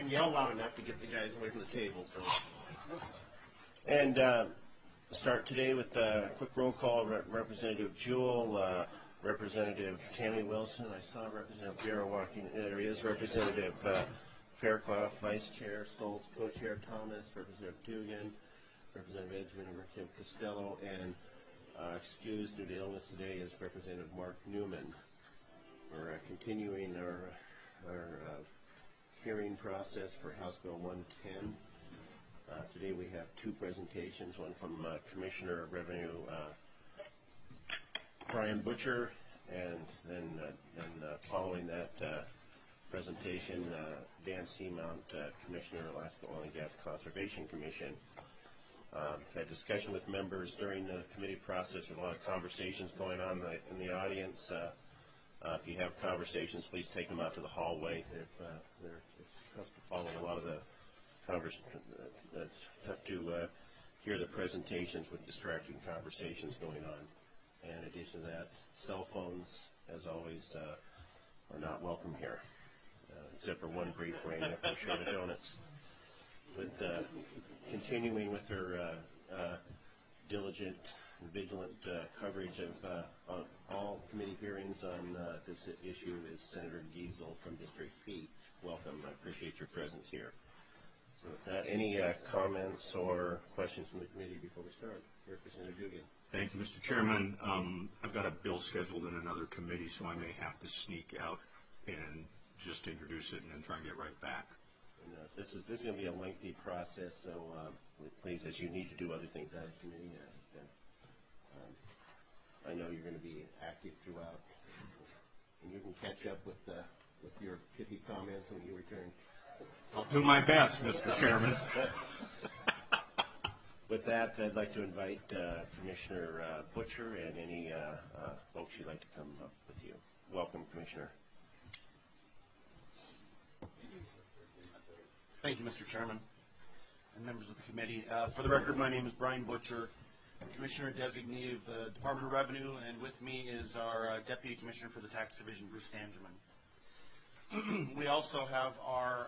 yell loud enough to get the guys away from the table. So. And start today with a quick roll call. Representative Jewell, Representative Tammy Wilson. I saw Representative Guerra walking. There he is. Representative Fairclough, Vice Chair Stoltz, Co-Chair Thomas, Representative Dugan, Representative Edgerton, Costello, and excused due to illness today is Representative Mark Newman. We're continuing our hearing process for House Bill 110. Today we have two presentations, one from Commissioner of Revenue Brian Butcher, and then following that presentation, Dan Seamount, Commissioner, Alaska Oil and Gas Conservation Commission. Had discussion with members during the committee process. There's a lot of conversations going on in the audience. If you have conversations, please take them out to the hallway. It's tough to follow a lot of the conversations. It's tough to hear the presentations with distracting conversations going on. And in addition to that, cell phones, as always, are not welcome here, except for one brief ring after a shot of donuts. With continuing with her diligent and vigilant coverage of all committee hearings on this issue is Senator Giesel from District 8. Welcome. I appreciate your presence here. So with that, any comments or questions from the committee before we start? Representative Dugan. Thank you, Mr. Chairman. I've got a bill scheduled in another committee, so I may have to sneak out and just introduce it and then try and get right back. And, this is going to be a lengthy process, so please, as you need to do other things out of committee, I know you're going to be active throughout, and you can catch up with your pithy comments when you return. I'll do my best, Mr. Chairman. With that, I'd like to invite Commissioner Butcher and any folks you'd like to come up with you. Welcome, Commissioner. Thank you, Mr. Chairman and members of the committee. For the record, my name is Brian Butcher, Commissioner Designee of the Department of Revenue, and with me is our Deputy Commissioner for the Tax Division, Bruce Tangerman. We also have our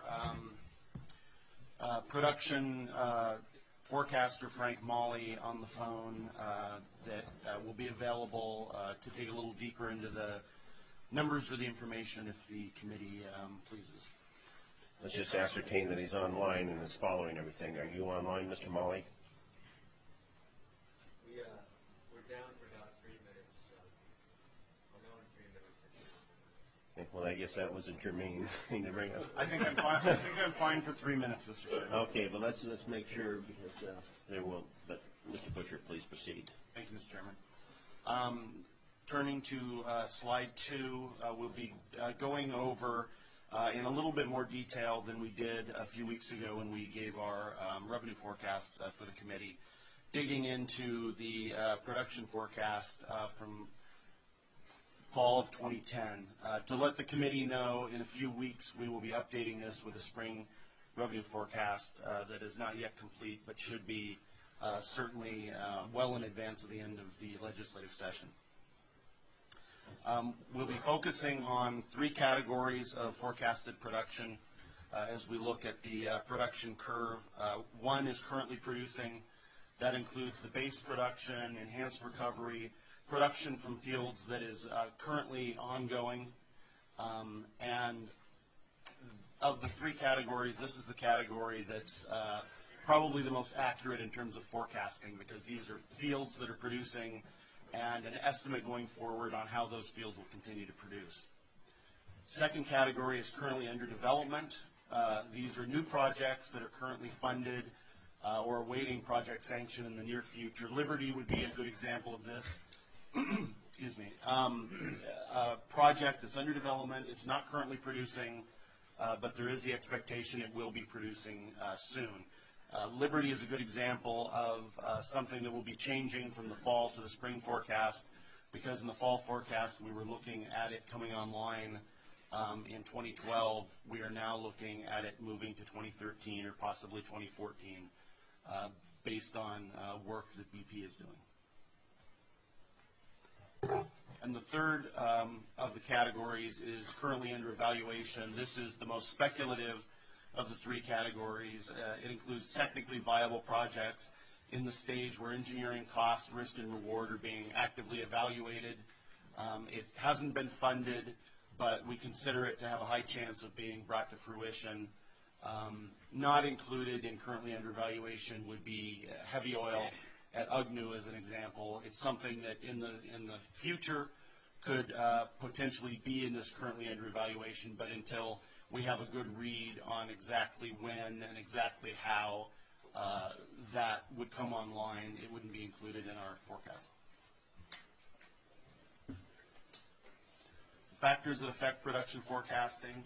production forecaster, Frank Molly, on the phone that will be available to dig a little deeper into the numbers or the information if the committee pleases. Let's just ascertain that he's online and is following everything. Are you online, Mr. Molly? We're down for about 3 minutes, so I'll know in 3 minutes. Okay, well, I guess that was a germane thing to bring up. I think I'm fine. I think I'm fine for 3 minutes, Mr. Chairman. Okay, but let's make sure because there will. But Mr. Butcher, please proceed. Thank you, Mr. Chairman. Turning to slide 2, we'll be going over in a little bit more detail than we did a few weeks ago when we gave our revenue forecast for the committee, digging into the production forecast from fall of 2010. To let the committee know, in a few weeks we will be updating this with a spring revenue forecast that is not yet complete but should be certainly well in advance of the end of the legislative session. We'll be focusing on 3 categories of forecasted production as we look at the production curve. One is currently producing. That includes the base production, enhanced recovery, production from fields that is currently ongoing. And of the 3 categories, this is the category that's probably the most accurate in terms of forecasting because these are fields that are producing and an estimate going forward on how those fields will continue to produce. Second category is currently under development. These are new projects that are currently funded or awaiting project sanction in the near future. Liberty would be a good example of this. Excuse me. A project that's under development, it's not currently producing, but there is the expectation it will be producing soon. Liberty is a good example of something that will be changing from the fall to the spring forecast because in the fall forecast we were looking at it coming online in 2012. We are now looking at it moving to 2013 or possibly 2014 based on work that BP is doing. And the third of the categories is currently under evaluation. This is the most speculative of the three categories. It includes technically viable projects in the stage where engineering costs, risk, and reward are being actively evaluated. It hasn't been funded, but we consider it to have a high chance of being brought to fruition. Not included in currently under evaluation would be heavy oil at UGNU as an example. It's something that in the future could potentially be in this currently under evaluation, but until we have a good read on exactly when and exactly how that would come online, it wouldn't be included in our forecast. Factors that affect production forecasting.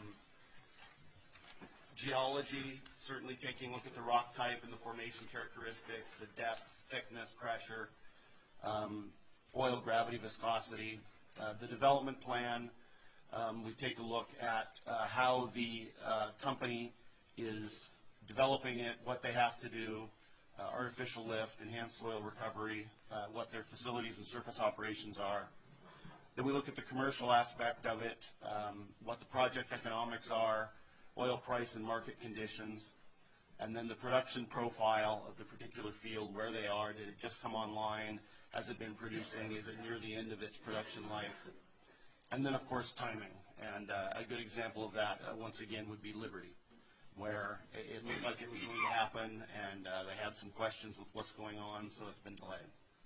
Geology, certainly taking a look at the rock type and the formation characteristics, the depth, thickness, pressure, oil, gravity, viscosity. The development plan, we take a look at how the company is developing it, what they have to do, artificial lift, enhanced soil recovery, what their facilities and surface operations are. Then we look at the commercial aspect of it, what the project economics are, oil price and market conditions, and then the production profile of the particular field, where they are. Did it just come online? Has it been producing? Is it near the end of its production life? And then, of course, timing. And a good example of that, once again, would be Liberty, where it looked like it was going to happen, and they had some questions with what's going on, so it's been delayed.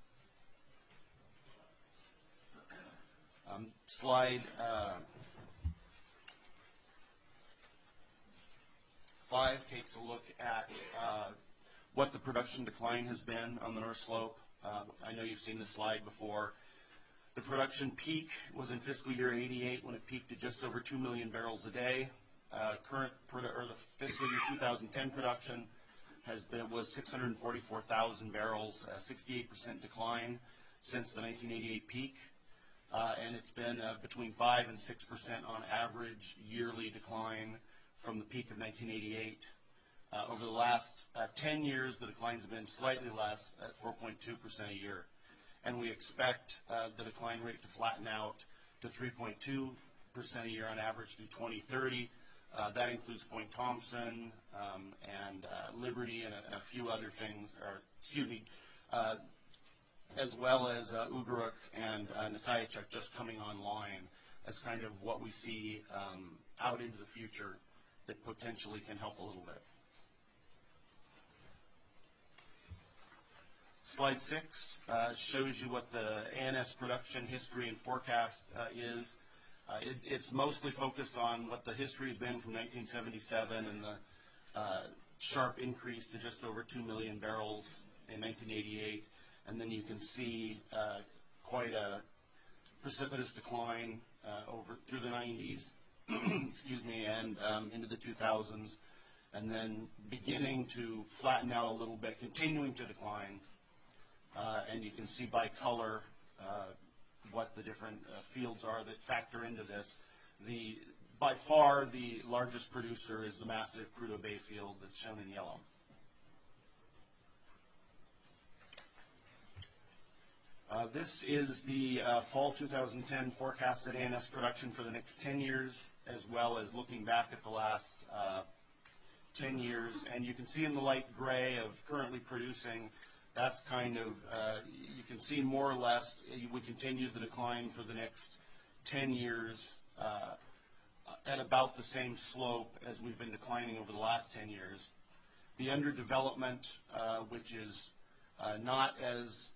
Slide 5 takes a look at what the production decline has been on the North Slope. I know you've seen this slide before. The production peak was in fiscal year 88 when it peaked at just over 2 million barrels a day. The fiscal year 2010 production was 644,000 barrels, a 68% decline since the 1988 peak. And it's been between 5 and 6% on average yearly decline from the peak of 1988. Over the last 10 years, the declines have been slightly less at 4.2% a year. And we expect the decline rate to flatten out to 3.2% a year on average through 2030. That includes Point Thompson and Liberty and a few other things, as well as Ugaruk and Nikayachuk just coming online as kind of what we see out into the future that potentially can help a little bit. Slide 6 shows you what the ANS production history and forecast is. It's mostly focused on what the history has been from 1977 and the sharp increase to just over 2 million barrels in 1988. And then you can see quite a precipitous decline over through the 90s, excuse me, and into the 2000s, and then beginning to flatten out a little bit, continuing to decline. And you can see by color what the different fields are that factor into this. By far, the largest producer is the massive Prudhoe Bay field that's shown in yellow. This is the fall 2010 forecasted ANS production for the next 10 years, as well as looking back at the last 10 years. And you can see in the light gray of currently producing, that's kind of, you can see more or less, we continue the decline for the next 10 years at about the same slope as we've been declining over the last 10 years. The underdevelopment, which is not as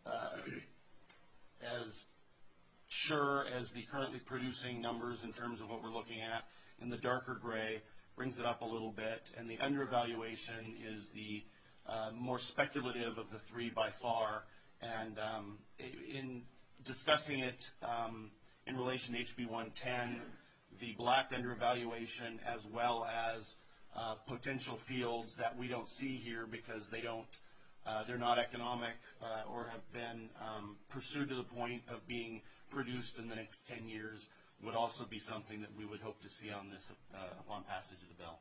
sure as the currently producing numbers in terms of what we're looking at in the darker gray, brings it up a little bit, and the undervaluation is the more speculative of the three by far. And in discussing it in relation to HB 110, the black undervaluation as well as potential fields that we don't see here because they're not economic or have been pursued to the point of being produced in the next 10 years would also be something that we would hope to see on this upon passage of the bill.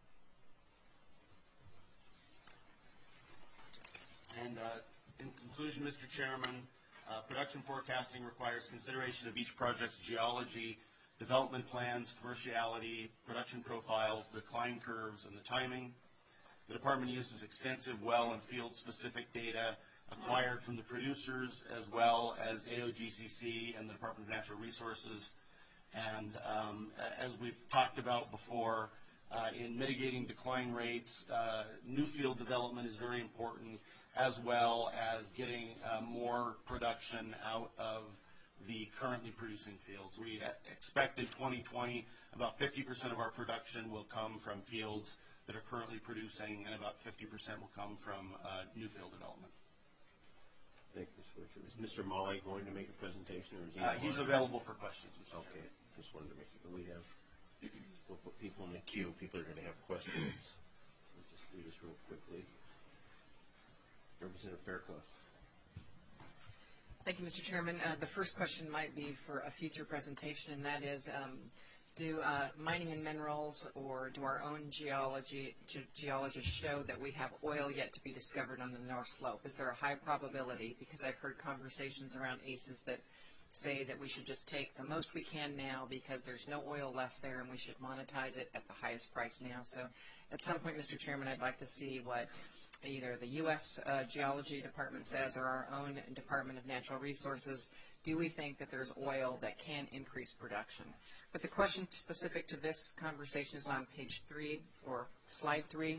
And in conclusion, Mr. Chairman, production forecasting requires consideration of each project's geology, development plans, commerciality, production profiles, decline curves, and the timing. The department uses extensive well and field-specific data acquired from the producers as well as AOGCC and the Department of Natural Resources. And as we've talked about before, in mitigating decline rates, new field development is very important, as well as getting more production out of the currently producing fields. We expect in 2020 about 50% of our production will come from fields that are currently producing, and about 50% will come from new field development. Thank you, Mr. Butcher. Is Mr. Molly going to make a presentation, or is he? He's available for questions, Mr. Chairman. Okay, just wanted to make sure we have. We'll put people in the queue. People are going to have questions. We'll just do this real quickly. Representative Fairclough. Thank you, Mr. Chairman. The first question might be for a future presentation, and that is, do mining and minerals or do our own geologists show that we have oil yet to be discovered on the North Slope? Is there a high probability? Because I've heard conversations around ACES that say that we should just take the most we can now because there's no oil left there and we should monetize it at the highest price now. So at some point, Mr. Chairman, I'd like to see what either the U.S. Geology Department says or our own Department of Natural Resources. Do we think that there's oil that can increase production? But the question specific to this conversation is on page 3 or slide 3.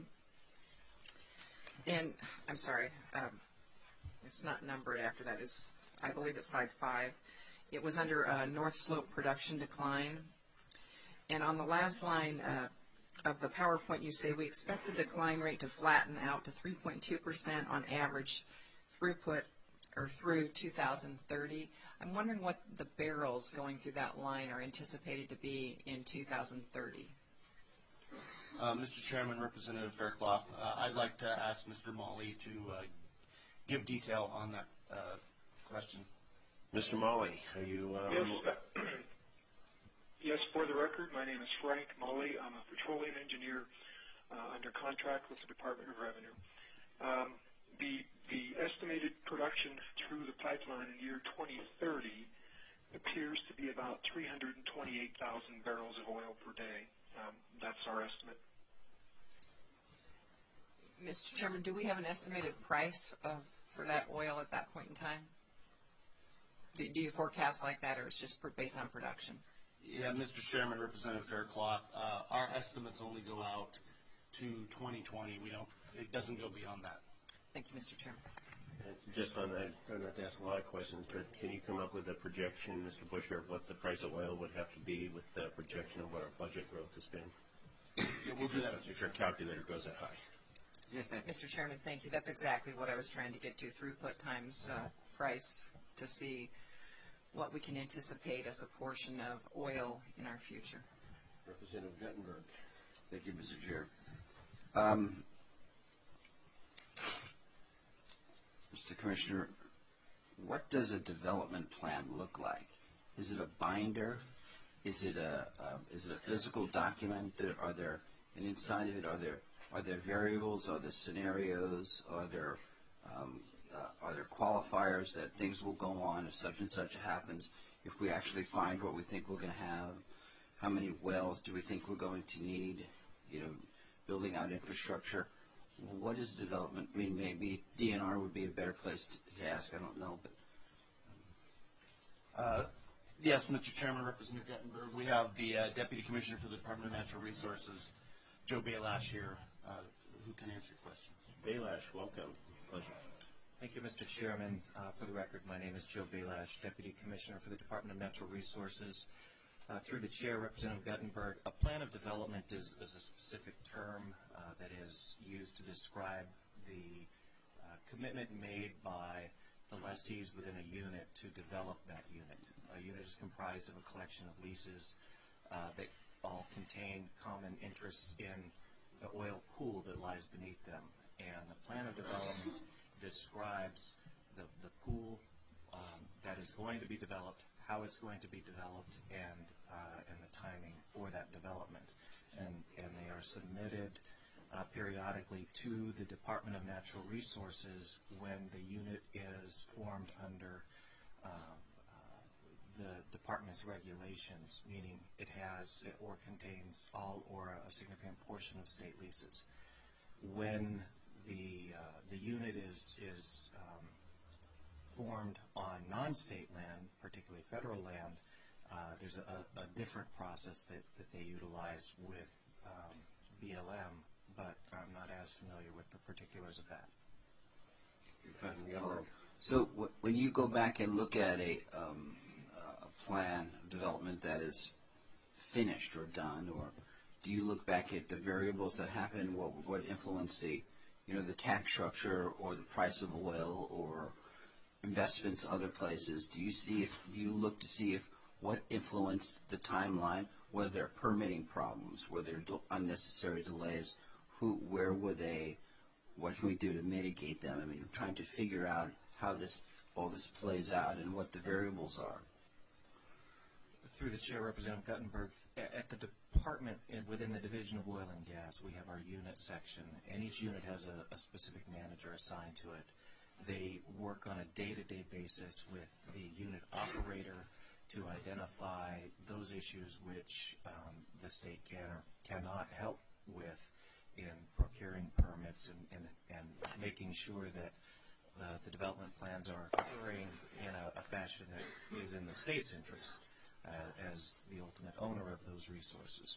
And I'm sorry, it's not numbered after that. I believe it's slide 5. It was under North Slope production decline. And on the last line of the PowerPoint, you say we expect the decline rate to flatten out to 3.2% on average throughput or through 2030. I'm wondering what the barrels going through that line are anticipated to be in 2030. Mr. Chairman, Representative Fairclough, I'd like to ask Mr. Molly to give detail on that question. Mr. Molly, are you? Yes, for the record, my name is Frank Molly. I'm a petroleum engineer under contract with the Department of Revenue. The estimated production through the pipeline in year 2030 appears to be about 328,000 barrels of oil per day. That's our estimate. Mr. Chairman, do we have an estimated price for that oil at that point in time? Do you forecast like that, or it's just based on production? Yeah, Mr. Chairman, Representative Fairclough, our estimates only go out to 2020. It doesn't go beyond that. Thank you, Mr. Chairman. And just on that, I'm not to ask a lot of questions, but can you come up with a projection, Mr. Busher, of what the price of oil would have to be with the projection of what our budget growth has been? Yeah, we'll do that. If your calculator goes that high. Mr. Chairman, thank you. That's exactly what I was trying to get to, throughput times price, to see what we can anticipate as a portion of oil in our future. Representative Guttenberg. Thank you, Mr. Chair. Mr. Commissioner, what does a development plan look like? Is it a binder? Is it a physical document? Are there, and inside of it, are there variables? Are there scenarios? Are there qualifiers that things will go on if such and such happens? If we actually find what we think we're going to have, how many wells do we think we're going to need? Building out infrastructure. What is development? I mean, maybe DNR would be a better place to ask. I don't know, but. Yes, Mr. Chairman, Representative Guttenberg, we have the Deputy Commissioner for the Department of Natural Resources, Joe Bailash, here, who can answer your questions. Bailash, welcome. Pleasure. Thank you, Mr. Chairman. For the record, my name is Joe Bailash, Deputy Commissioner for the Department of Natural Resources. Through the Chair, Representative Guttenberg, a plan of development is a specific term that is used to describe the commitment made by the lessees within a unit to develop that unit. A unit is comprised of a collection of leases that all contain common interests in the oil pool that lies beneath them. And the plan of development describes the pool that is going to be developed, how it's going to be developed, and the timing for that development. And they are submitted periodically to the Department of Natural Resources when the unit is formed under the department's regulations, meaning it has or contains all or a significant portion of state leases. When the unit is formed on non-state land, particularly federal land, there's a different process that they utilize with BLM, but I'm not as familiar with the particulars of that. So when you go back and look at a plan of development that is finished or done, or do you look back at the variables that happen, what influence the tax structure or the price of oil or investments other places? Do you look to see if what influenced the timeline? Were there permitting problems? Were there unnecessary delays? Where were they? What can we do to mitigate them? I mean, I'm trying to figure out how all this plays out and what the variables are. Through the chair, Representative Guttenberg, at the department within the Division of Oil and Gas, we have our unit section, and each unit has a specific manager assigned to it. They work on a day-to-day basis with the unit operator to identify those issues which the state can or cannot help with in procuring permits and making sure that the development plans are occurring in a fashion that is in the state's interest as the ultimate owner of those resources.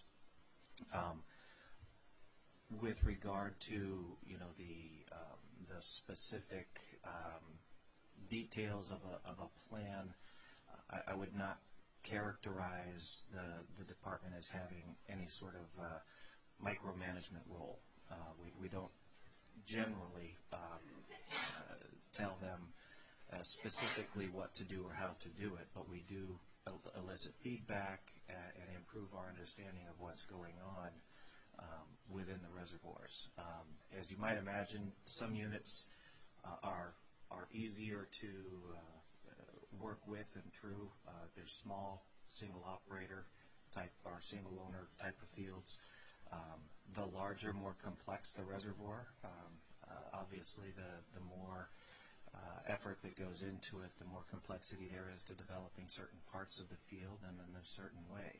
With regard to the specific details of a plan, I would not characterize the department as having any sort of micromanagement role. We don't generally tell them specifically what to do or how to do it, but we do elicit feedback and improve our understanding of what's going on within the reservoirs. As you might imagine, some units are easier to work with and through. There's small single operator type or single owner type of fields. The larger, more complex the reservoir, obviously the more effort that goes into it, the more complexity there is to developing certain parts of the field and in a certain way.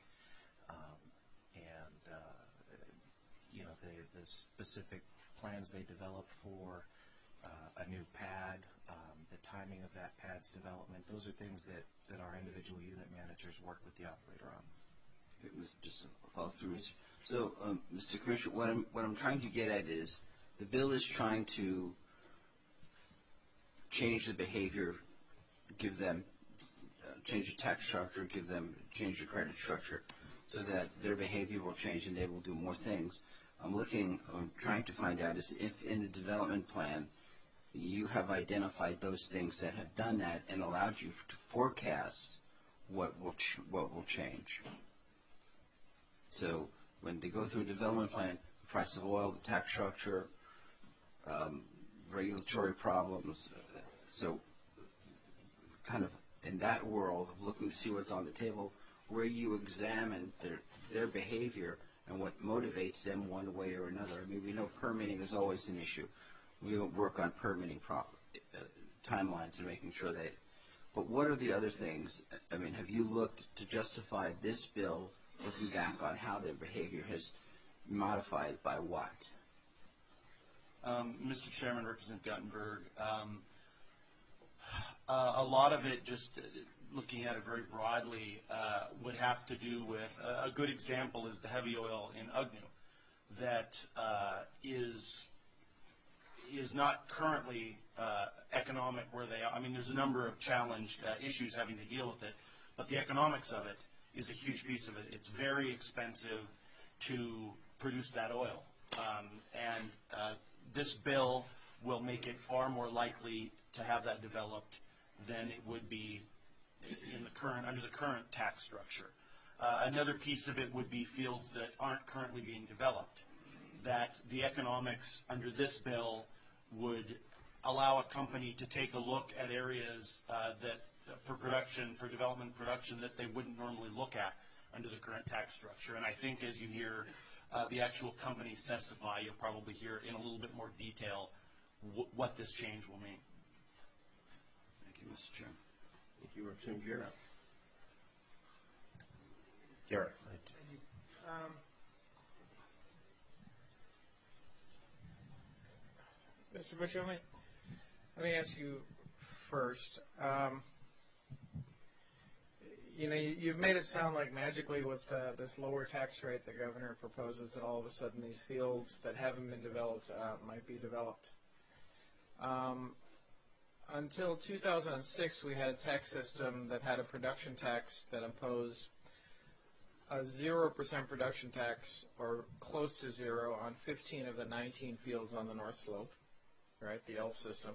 The specific plans they develop for a new pad, the timing of that pad's development, those are things that our individual unit managers work with the operator on. It was just a follow through. So, Mr. Commissioner, what I'm trying to get at is the bill is trying to change the behavior, give them change the tax structure, change the credit structure, so that their behavior will change and they will do more things. I'm trying to find out is if in the development plan you have identified those things that have done that and allowed you to forecast what will change. So when they go through a development plan, the price of oil, the tax structure, regulatory problems, so kind of in that world of looking to see what's on the table, where you examine their behavior and what motivates them one way or another. I mean, we know permitting is always an issue. We work on permitting timelines and making sure that. But what are the other things? I mean, have you looked to justify this bill, looking back on how their behavior has modified by what? Mr. Chairman, Representative Guttenberg, a lot of it, just looking at it very broadly, would have to do with, a good example is the heavy oil in Ugnu that is not currently economic where they are. I mean, there's a number of challenged issues having to deal with it, but the economics of it is a huge piece of it. It's very expensive to produce that oil, and this bill will make it far more likely to have that developed than it would be under the current tax structure. Another piece of it would be fields that aren't currently being developed, that the economics under this bill would allow a company to take a look at areas that for development production that they wouldn't normally look at under the current tax structure. And I think as you hear the actual companies testify, you'll probably hear in a little bit more detail what this change will mean. Thank you, Mr. Chairman. Thank you, Representative Giera. Garrett. Mr. Butcher, let me ask you first. You've made it sound like magically with this lower tax rate the governor proposes that all of a sudden these fields that haven't been developed might be developed. Until 2006, we had a tax system that had a production tax that imposed a 0% production tax, or close to zero, on 15 of the 19 fields on the North Slope, right, the ELF system.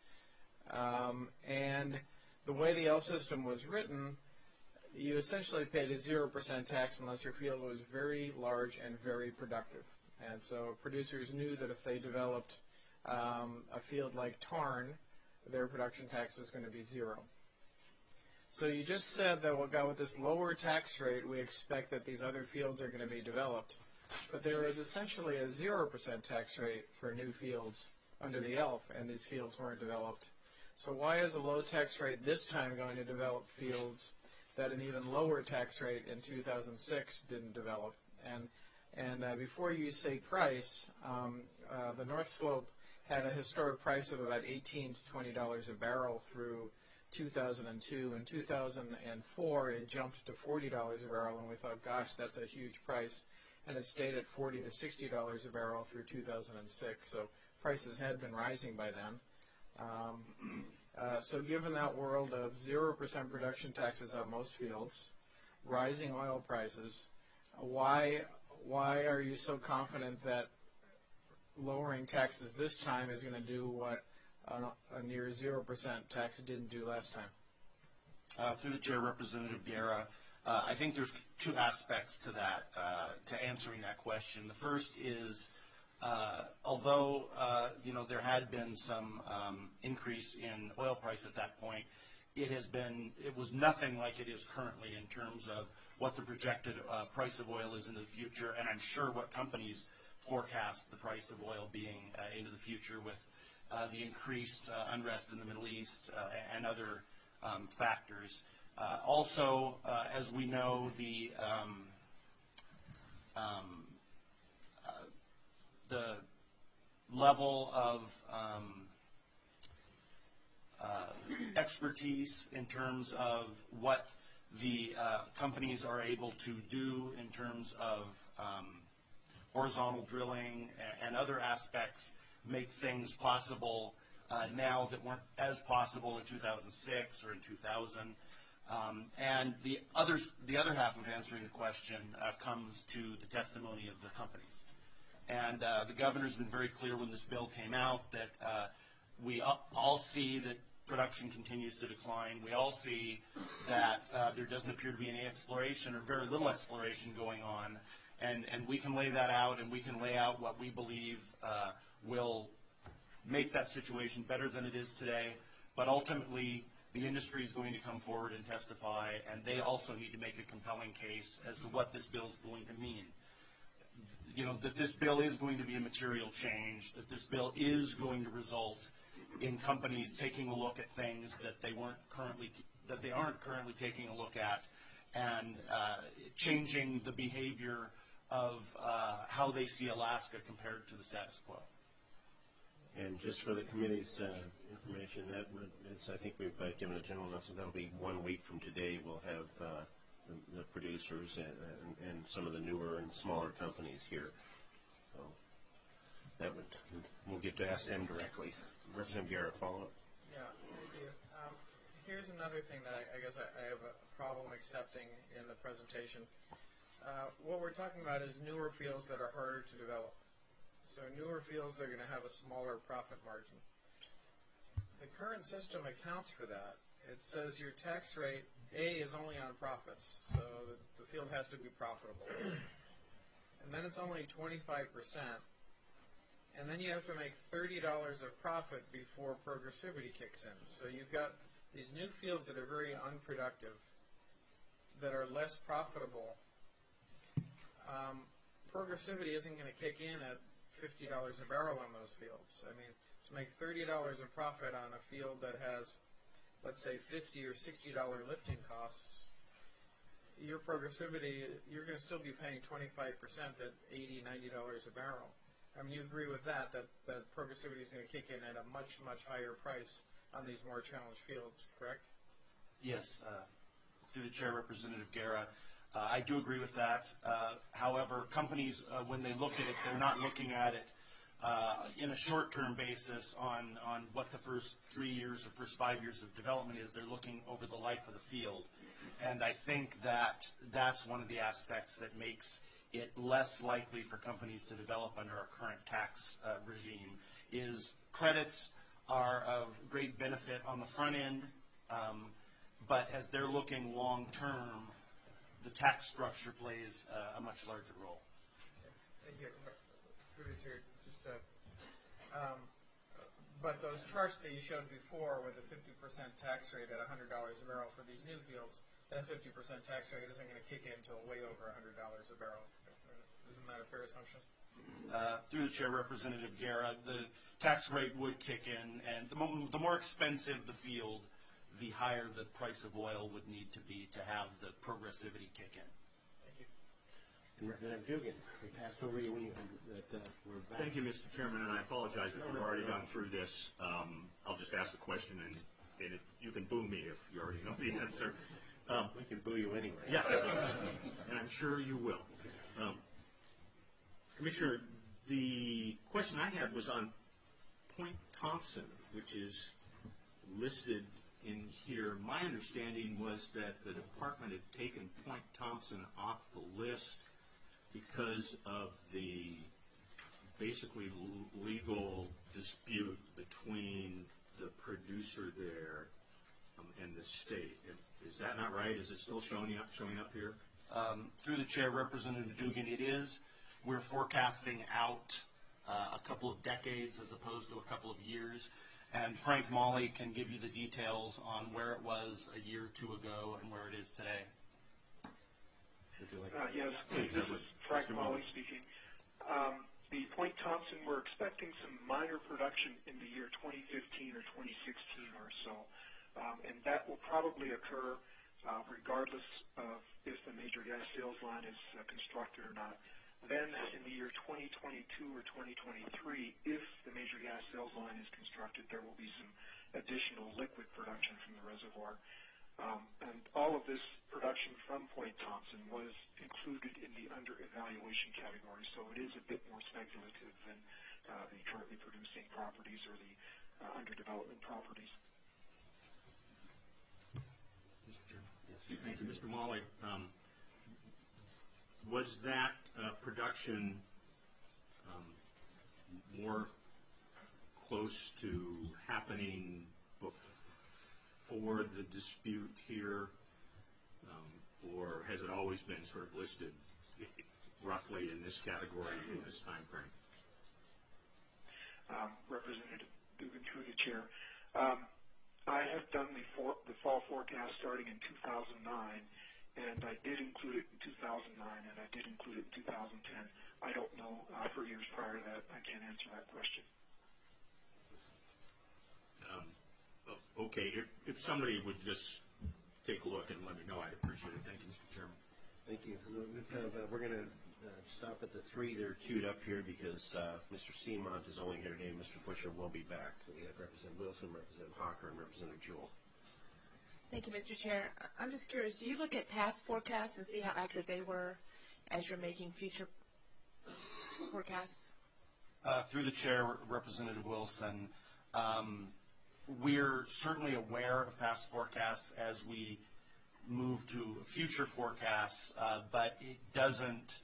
And the way the ELF system was written, you essentially paid a 0% tax unless your field was very large and very productive. And so producers knew that if they developed a field like Tarn, their production tax was going to be zero. So you just said that with this lower tax rate, we expect that these other fields are going to be developed. But there is essentially a 0% tax rate for new fields under the ELF, and these fields weren't developed. So why is a low tax rate this time going to develop fields that an even lower tax rate in 2006 didn't develop? And before you say price, the North Slope had a historic price of about $18 to $20 a barrel through 2002. In 2004, it jumped to $40 a barrel, and we thought, gosh, that's a huge price. And it stayed at $40 to $60 a barrel through 2006. So prices had been rising by then. So given that world of 0% production taxes on most fields, rising oil prices, why are you so confident that lowering taxes this time is going to do what a near 0% tax didn't do last time? Through the chair, Representative Guerra, I think there's two aspects to that, to answering that question. The first is, although there had been some increase in oil price at that point, it was nothing like it is currently in terms of what the projected price of oil is in the future, and I'm sure what companies forecast the price of oil being into the future with the increased unrest in the Middle East and other factors. Also, as we know, the level of expertise in terms of what the companies are able to do in terms of horizontal drilling and other aspects make things possible now that weren't as possible in 2006 or in 2000. And the other half of answering the question comes to the testimony of the companies. And the governor's been very clear when this bill came out that we all see that production continues to decline. We all see that there doesn't appear to be any exploration or very little exploration going on. And we can lay that out, and we can lay out what we believe will make that situation better than it is today. But ultimately, the industry is going to come forward and testify, and they also need to make a compelling case as to what this bill is going to mean. That this bill is going to be a material change, that this bill is going to result in companies taking a look at things that they aren't currently taking a look at, and changing the behavior of how they see Alaska compared to the status quo. And just for the committee's information, I think we've given a general announcement. That'll be 1 week from today. We'll have the producers and some of the newer and smaller companies here. So we'll get to ask them directly. Representative Garrett, follow up. Yeah, thank you. Here's another thing that I guess I have a problem accepting in the presentation. What we're talking about is newer fields that are harder to develop. So newer fields, they're going to have a smaller profit margin. The current system accounts for that. It says your tax rate, A, is only on profits, so the field has to be profitable. And then it's only 25%. And then you have to make $30 of profit before progressivity kicks in. So you've got these new fields that are very unproductive, that are less profitable. Progressivity isn't going to kick in at $50 a barrel on those fields. I mean, to make $30 of profit on a field that has, let's say, $50 or $60 lifting costs, your progressivity, you're going to still be paying 25% at $80, $90 a barrel. I mean, you agree with that progressivity is going to kick in at a much, much higher price on these more challenged fields, correct? Yes, through the chair, Representative Guerra, I do agree with that. However, companies, when they look at it, they're not looking at it in a short-term basis on what the first 3 years or first 5 years of development is. They're looking over the life of the field. And I think that that's one of the aspects that makes it less likely for companies to develop under our current tax regime, is credits are of great benefit on the front end, but as they're looking long-term, the tax structure plays a much larger role. Thank you. But those charts that you showed before with a 50% tax rate at $100 a barrel for these new fields, that 50% tax rate isn't going to kick in until way over $100 a barrel. Isn't that a fair assumption? Through the chair, Representative Guerra, the tax rate would kick in, and the more expensive the field, the higher the price of oil would need to be to have the progressivity kick in. Thank you. And Representative Dugan, we passed over you when you we're back. Thank you, Mr. Chairman, and I apologize if you've already gone through this. I'll just ask the question, and you can boo me if you already know the answer. We can boo you anyway. Yeah, and I'm sure you will. Commissioner, the question I had was on Point Thompson, which is listed in here. My understanding was that the department had taken Point Thompson off the list because of the basically legal dispute between the producer there and the state. Is that not right? Is it still showing up here? Through the chair, Representative Dugan, it is. We're forecasting out a couple of decades as opposed to a couple of years. And Frank Molly can give you the details on where it was a year or two ago and where it is today. Yes, this is Frank Molly speaking. The Point Thompson, we're expecting some minor production in the year 2015 or 2016 or so. And that will probably occur regardless of if the major gas sales line is constructed or not. Then in the year 2022 or 2023, if the major gas sales line is constructed, there will be some additional liquid production from the reservoir. And all of this production from Point Thompson was included in the under evaluation category, so it is a bit more speculative than the currently producing properties or the under development properties. Mr. Chairman. Yes. Thank you. Mr. Molly, was that production more close to happening before the dispute here, or has it always been sort of listed roughly in this category in this time frame? Representative Dugan, through the chair. I have done the fall forecast starting in 2009, and I did include it in 2009, and I did include it in 2010. I don't know for years prior to that. I can't answer that question. Okay, if somebody would just take a look and let me know, I'd appreciate it. Thank you, Mr. Chairman. Thank you. We're going to stop at the three that are queued up here because Mr. Seamont is only here today. Mr. Busher will be back. We have Representative Wilson, Representative Hawker, and Representative Jewell. Thank you, Mr. Chair. I'm just curious, do you look at past forecasts and see how accurate they were as you're making future forecasts? Through the chair, Representative Wilson, we're certainly aware of past forecasts as we move to future forecasts, but it doesn't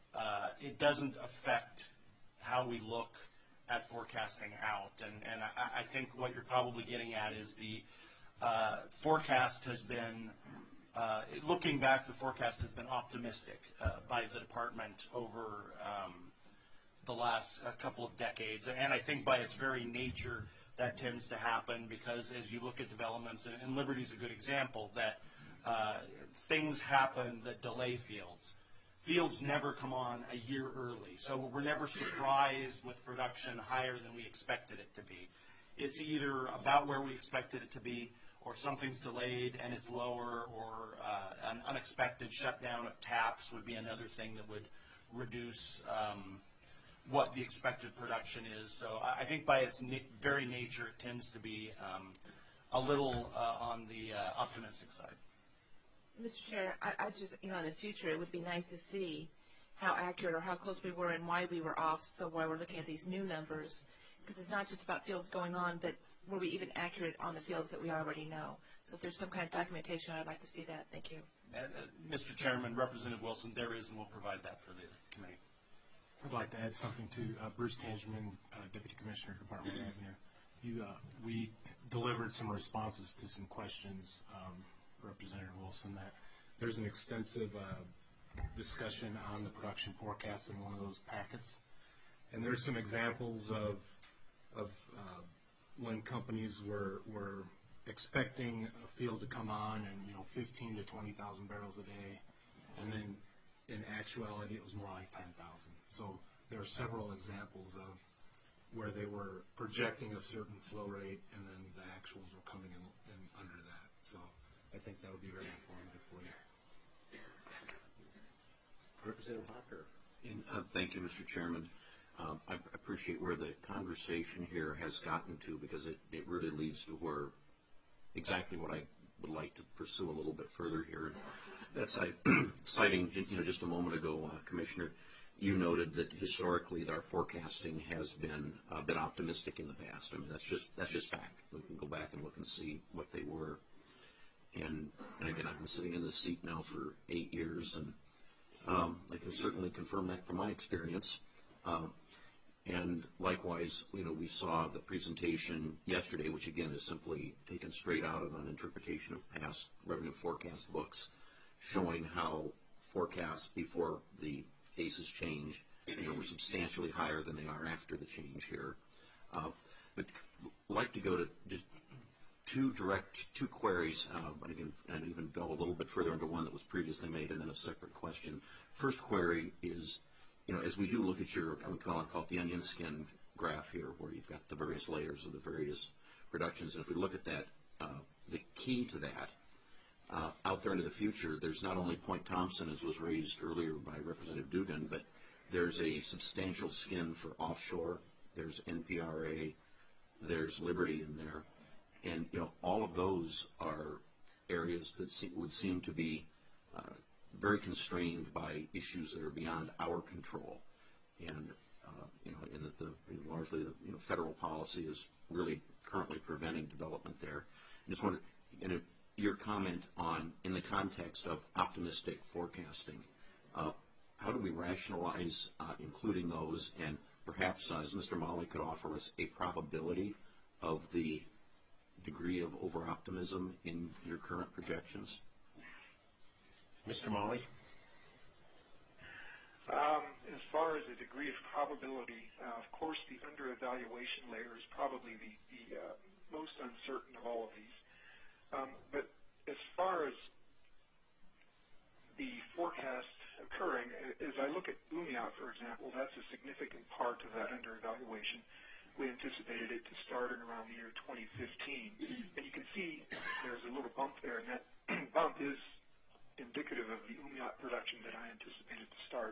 affect how we look at forecasting out. And I think what you're probably getting at is the forecast has been, looking back, the forecast has been optimistic by the department over the last couple of decades. And I think by its very nature, that tends to happen because as you look at developments, and Liberty's a good example, that things happen that delay fields. Fields never come on a year early, so we're never surprised with production higher than we expected it to be. It's either about where we expected it to be, something's delayed and it's lower, or an unexpected shutdown of taps would be another thing that would reduce what the expected production is. So I think by its very nature, it tends to be a little on the optimistic side. Mr. Chair, I just, in the future, it would be nice to see how accurate or how close we were and why we were off, so why we're looking at these new numbers, because it's not just about fields going on, but were we even accurate on the fields that we already know? So if there's some kind of documentation, I'd like to see that. Thank you. Mr. Chairman, Representative Wilson, there is, and we'll provide that for the committee. I'd like to add something to Bruce Tangeman, Deputy Commissioner, Department of Revenue. We delivered some responses to some questions, Representative Wilson, that there's an extensive discussion on the production forecast in one of those packets. And there's some examples of when companies were expecting a field to come on and 15 to 20,000 barrels a day, and then in actuality it was more like 10,000. So there are several examples of where they were projecting a certain flow rate and then the actuals were coming in under that. So I think that would be very informative for you. Representative Hocker. Thank you, Mr. Chairman. I appreciate where the conversation here has gotten to, because it really leads to where exactly what I would like to pursue a little bit further here. That's citing just a moment ago, Commissioner, you noted that historically our forecasting has been a bit optimistic in the past. I mean, that's just fact. We can go back and look and see what they were. And again, I've been sitting in this seat now for 8 years, and I can certainly confirm that from my experience. And likewise, we saw the presentation yesterday, which again is simply taken straight out of an interpretation of past revenue forecast books, showing how forecasts before the ACES change were substantially higher than they are after the change here. But I'd like to go to just two queries, and even go a little bit further into one that was previously made, and then a separate question. First query is, as we do look at your, I would call it the onion skin graph here, where you've got the various layers of the various reductions, and if we look at that, the key to that, out there into the future, there's not only Point Thompson, as was raised earlier by Representative Dugan, but there's a substantial skin for offshore, there's NPRA, there's Liberty in there, and all of those are areas that would seem to be very constrained by issues that are beyond our control, and in that largely the federal policy is really currently preventing development there. I just wonder, your comment on, in the context of optimistic forecasting, how do we rationalize including those, and perhaps, as Mr. Molly could offer us, a probability of the degree of over-optimism in your current projections? Mr. Molly? As far as the degree of probability, of course, the under-evaluation layer is probably the most uncertain of all of these. But as far as the forecast occurring, as I look at Umiat, for example, that's a significant part of that under-evaluation. We anticipated it to start in around the year 2015. And you can see there's a little bump there, and that bump is indicative of the Umiat production that I anticipated to start.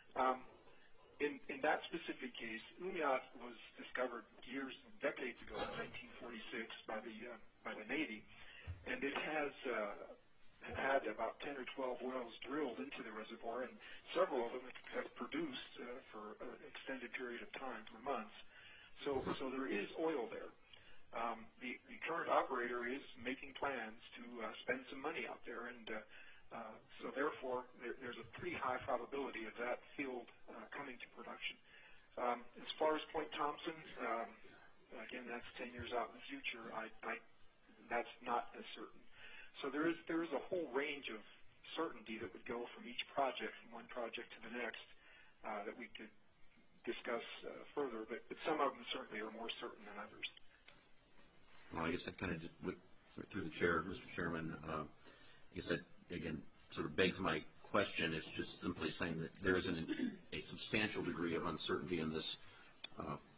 In that specific case, Umiat was discovered decades ago, in 1946, by the Navy, and it has had about 10 or 12 wells drilled into the reservoir, and several of them have produced for an extended period of time, for months. So there is oil there. The current operator is making plans to spend some money out there, and so therefore there's a pretty high probability of that field coming to production. As far as Point Thompson, again, that's 10 years out in the future. That's not as certain. So there is a whole range of certainty that would go from each project, from one project to the next, that we could discuss further, but some of them certainly are more certain than others. Well, I guess that kind of just went through the chair, Mr. Chairman. I guess that, again, sort of begs my question. It's just simply saying that there is a substantial degree of uncertainty in this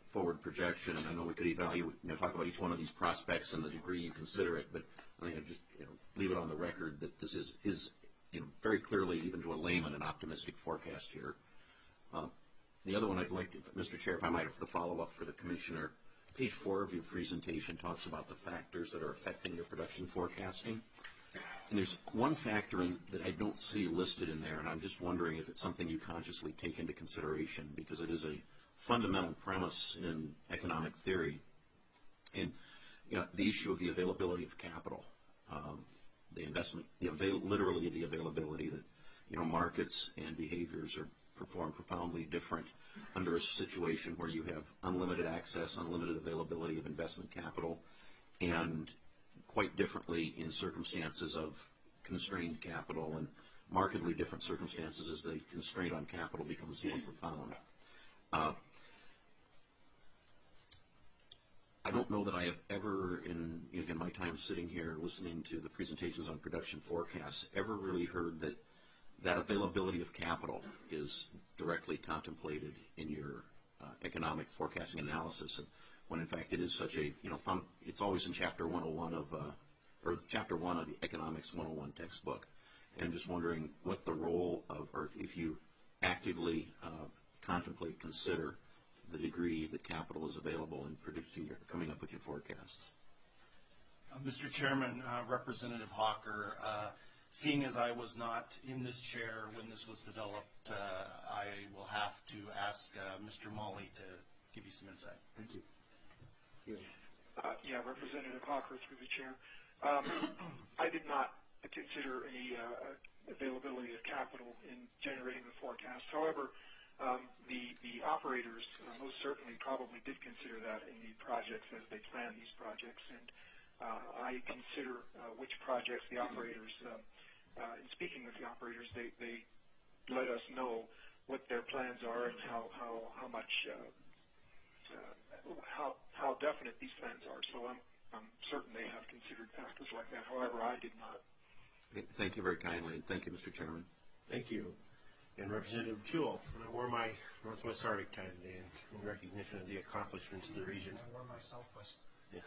forward projection, and I know we could evaluate, talk about each one of these prospects and the degree you consider it, but I think I'd just leave it on the record that this is very clearly, even to a layman, an optimistic forecast here. The other one I'd like to, Mr. Chair, if I might, for the follow-up for the Commissioner, page 4 of your presentation talks about the factors that are affecting your production forecasting. And there's one factor that I don't see listed in there, and I'm just wondering if it's something you consciously take into consideration, because it is a fundamental premise in economic theory. And the issue of the availability of capital, the investment, literally the availability that markets and behaviors perform profoundly different under a situation where you have unlimited access, unlimited availability of investment capital, and quite differently in circumstances of constrained capital, and markedly different circumstances as the constraint on capital becomes more profound. I don't know that I have ever, in my time sitting here listening to the presentations on production forecasts, ever really heard that availability of capital is directly contemplated in your economic forecasting analysis, when in fact it is such a, it's always in Chapter 101 or Chapter 1 of the Economics 101 textbook. And I'm just wondering what the role of, or if you actively consider the degree that capital is available in predicting, coming up with your forecasts. Mr. Chairman, Representative Hawker, seeing as I was not in this chair when this was developed, I will have to ask Mr. Molly to give you some insight. Thank you. Yeah, Representative Hawker through the chair. I did not consider any availability of capital in generating the forecast. However, the operators most certainly probably did consider that in the projects as they plan these projects, and I consider which projects the operators, in speaking with the operators, they let us know what their plans are and how much, how definite these plans are. So I'm certain they have considered factors like that. However, I did not. Okay, thank you very kindly, and thank you, Mr. Chairman. Thank you. And Representative Jewell, I wore my Northwest Arctic tie today in recognition of the accomplishments of the region. I wore my Southwest. Yeah.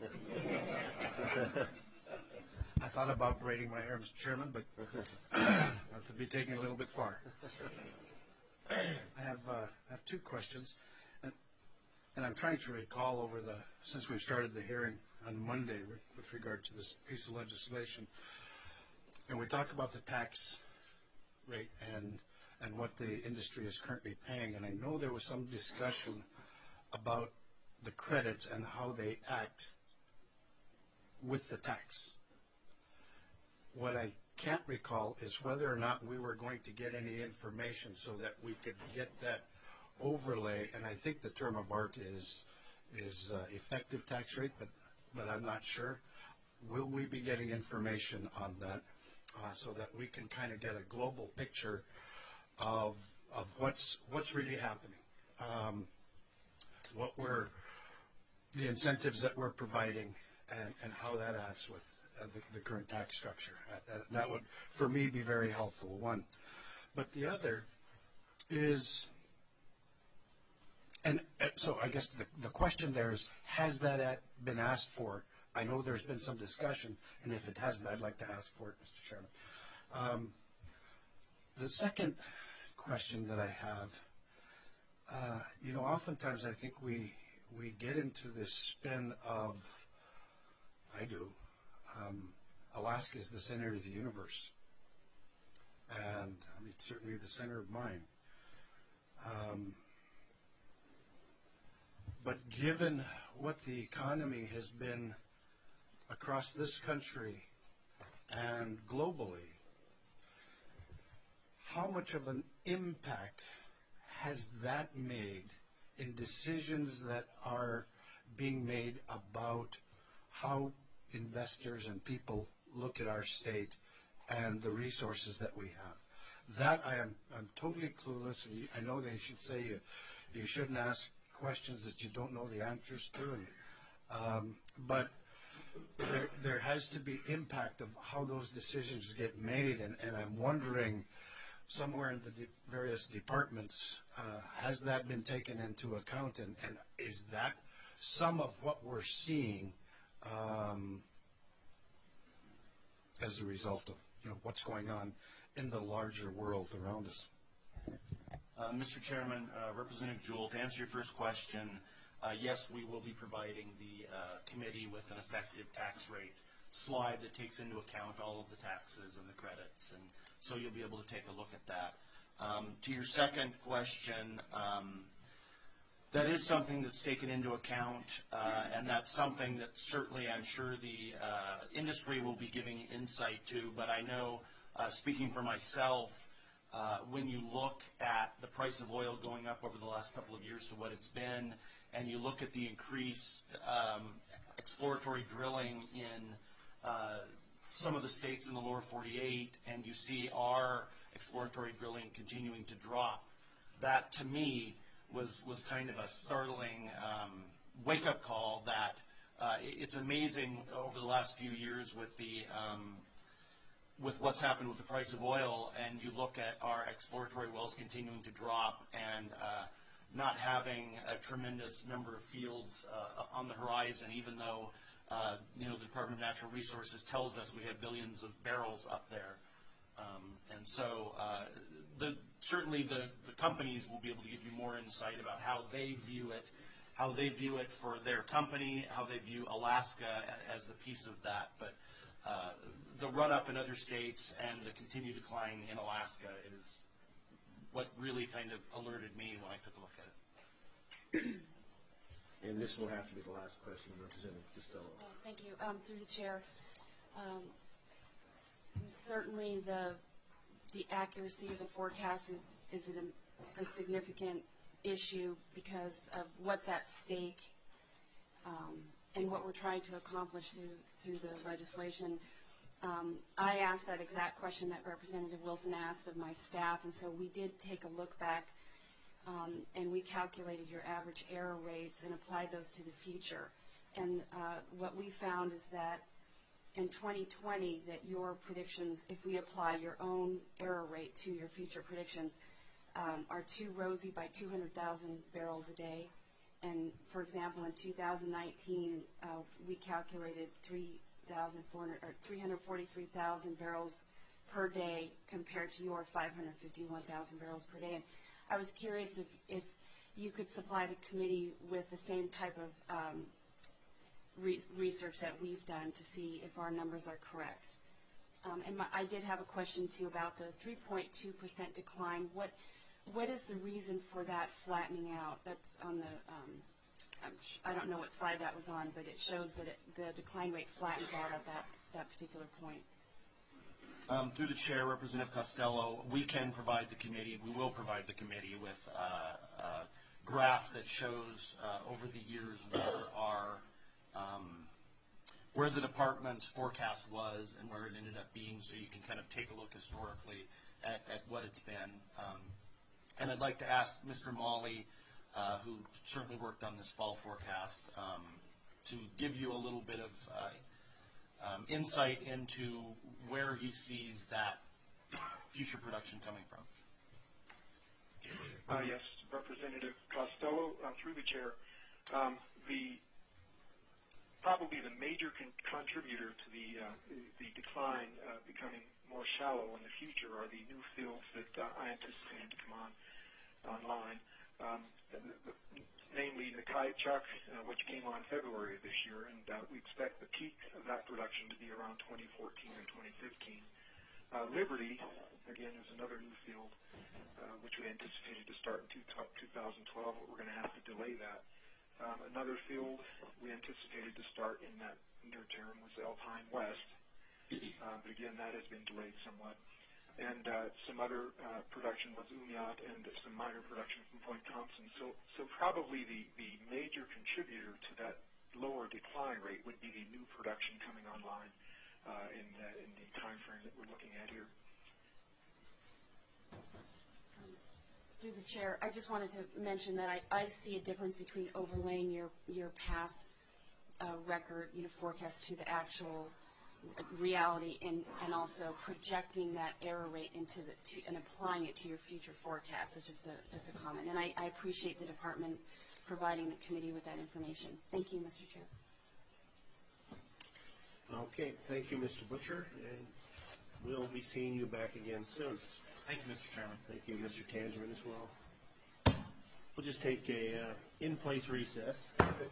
I thought about braiding my hair, Mr. Chairman, but have to be taken a little bit far. I have two questions, and I'm trying to recall since we've started the hearing on Monday with regard to this piece of legislation, and we talk about the tax rate and what the industry is currently paying, and I know there was some discussion about the credits and how they act with the tax. What I can't recall is whether or not we were going to get any information so that we could get that overlay, and I think the term of art is effective tax rate, but I'm not sure. Will we be getting information on that so that we can kind of get a global picture of what's really happening, the incentives that we're providing, and how that acts with the current tax structure? That would, for me, be very helpful, one. But the other is, and so I guess the question there is, has that been asked for? I know there's been some discussion, and if it hasn't, I'd like to ask for it, Mr. Chairman. The second question that I have, oftentimes I think we get into this spin of, Alaska is the center of the universe, and it's certainly the center of mine. But given what the economy has been across this country and globally, how much of an impact has that made in decisions that are being made about how investors and people look at our state and the resources that we have? That I'm totally clueless. And I know they should say you shouldn't ask questions that you don't know the answers to, but there has to be impact of how those decisions get made, and I'm wondering, somewhere in the various departments, has that been taken into account, and is that some of what we're seeing as a result of what's going on in the larger world around us? Mr. Chairman, Representative Jewell, to answer your first question, yes, we will be providing the committee with an effective tax rate slide that takes into account all of the taxes and the credits, and so you'll be able to take a look at that. To your second question, that is something that's taken into account, and that's something that certainly I'm sure the industry will be giving insight to, but I know, speaking for myself, when you look at the price of oil going up over the last couple of years to what it's been, and you look at the increased exploratory drilling in some of the states in the lower 48, and you see our exploratory drilling continuing to drop, that to me was kind of a startling wake-up call that it's amazing over the last few years with the with what's happened with the price of oil, and you look at our exploratory wells continuing to drop and not having a tremendous number of fields on the horizon, even though the Department of Natural Resources tells us we have billions of barrels up there. And so certainly the companies will be able to give you more insight about how they view it for their company, how they view Alaska as a piece of that. But the run-up in other states and the continued decline in Alaska is what really kind of alerted me when I took a look at it. And this will have to be the last question, Representative Costello. Thank you. Through the chair, certainly the accuracy of the forecast is a significant issue because of what's at stake and what we're trying to accomplish through the legislation. I asked that exact question that Representative Wilson asked of my staff, and so we did take a look back and we calculated your average error rates and applied those to the future. And what we found is that in 2020 that your predictions, if we apply your own error rate to your future predictions, are too rosy by 200,000 barrels a day. And for example, in 2019, we calculated 343,000 barrels per day compared to your 551,000 barrels per day. And I was curious if you could supply the committee with the same type of research that we've done to see if our numbers are correct. And I did have a question too about the 3.2% decline. What is the reason for that flattening out? That's on the I don't know what slide that was on, but it shows that the decline rate flattens out at that particular point. Through the chair, Representative Costello, we can provide the committee, we will provide the committee with a graph that shows over the years where the department's forecast was and where it ended up being, so you can kind of take a look historically at what it's been. And I'd like to ask Mr. Mawley, who certainly worked on this fall forecast, to give you a little bit of insight into where he sees that future production coming from. Yes, Representative Costello, through the chair. Probably the major contributor to the decline becoming more shallow in the future are the new fields that I anticipate to come online. Namely the Kaychuk, which came on February of this year, and we expect the peak of that production to be around 2014 and 2015. Liberty, again, is another new field, which we anticipated to start in 2012, but we're going to have to delay that. Another field we anticipated to start in that near term was Alpine West, but again, that has been delayed somewhat. And some other production was Umiat and some minor production from Point Thompson. So probably the major contributor to that lower decline rate would be the new production coming online in the time frame that we're looking at here. Through the chair, I just wanted to mention that I see a difference between overlaying your past record, forecast to the actual reality and also projecting that error rate into and applying it to your future forecast. So just a comment. And I appreciate the department providing the committee with that information. Thank you, Mr. Chair. Okay, thank you, Mr. Butcher, and we'll be seeing you back again soon. Thank you, Mr. Chairman. Thank you, Mr. Tangerman, as well. We'll just take a in-place recess.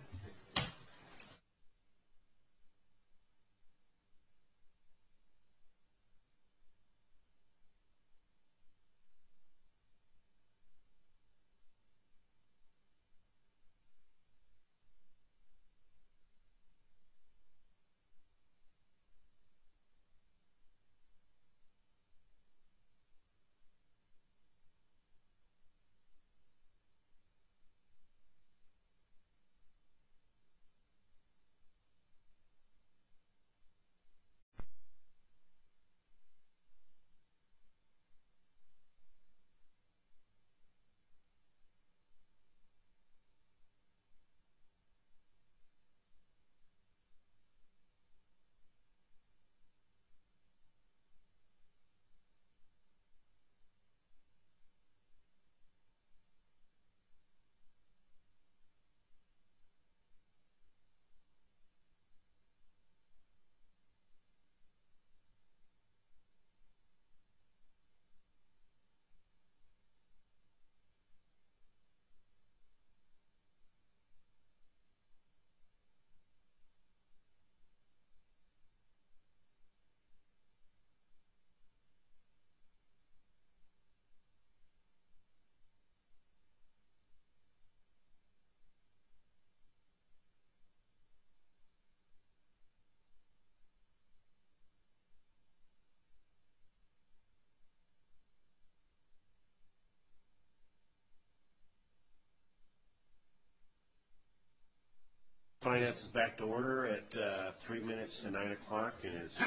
Finance is back to order at 3 minutes to 9 o'clock, and it's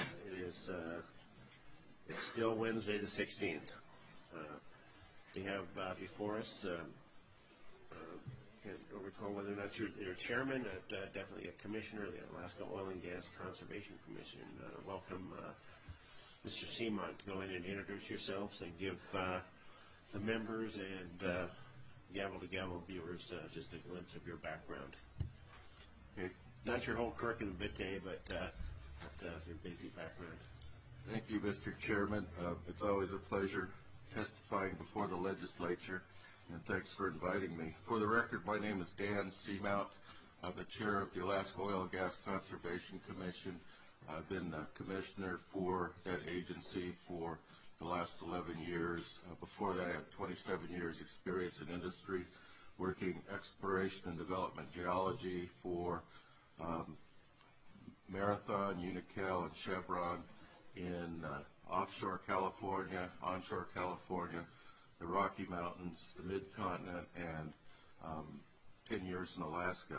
still Wednesday the 16th. We have before us, can't recall whether or not you're chairman, definitely a commissioner of the Alaska Oil and Gas Conservation Commission. Welcome, Mr. Seamont. Go ahead and introduce yourselves and give the members and gavel-to-gavel viewers just a glimpse of your background. Okay. Not your whole curriculum vitae, but your basic background. Thank you, Mr. Chairman. It's always a pleasure testifying before the legislature, and thanks for inviting me. For the record, my name is Dan Seamount. I'm the chair of the Alaska Oil and Gas Conservation Commission. I've been a commissioner for that agency for the last 11 years. Before that, I had 27 years experience in industry, working exploration and development geology for Marathon, Unocal, and Chevron in offshore California, onshore California, the Rocky Mountains, the Mid-Continent, and 10 years in Alaska.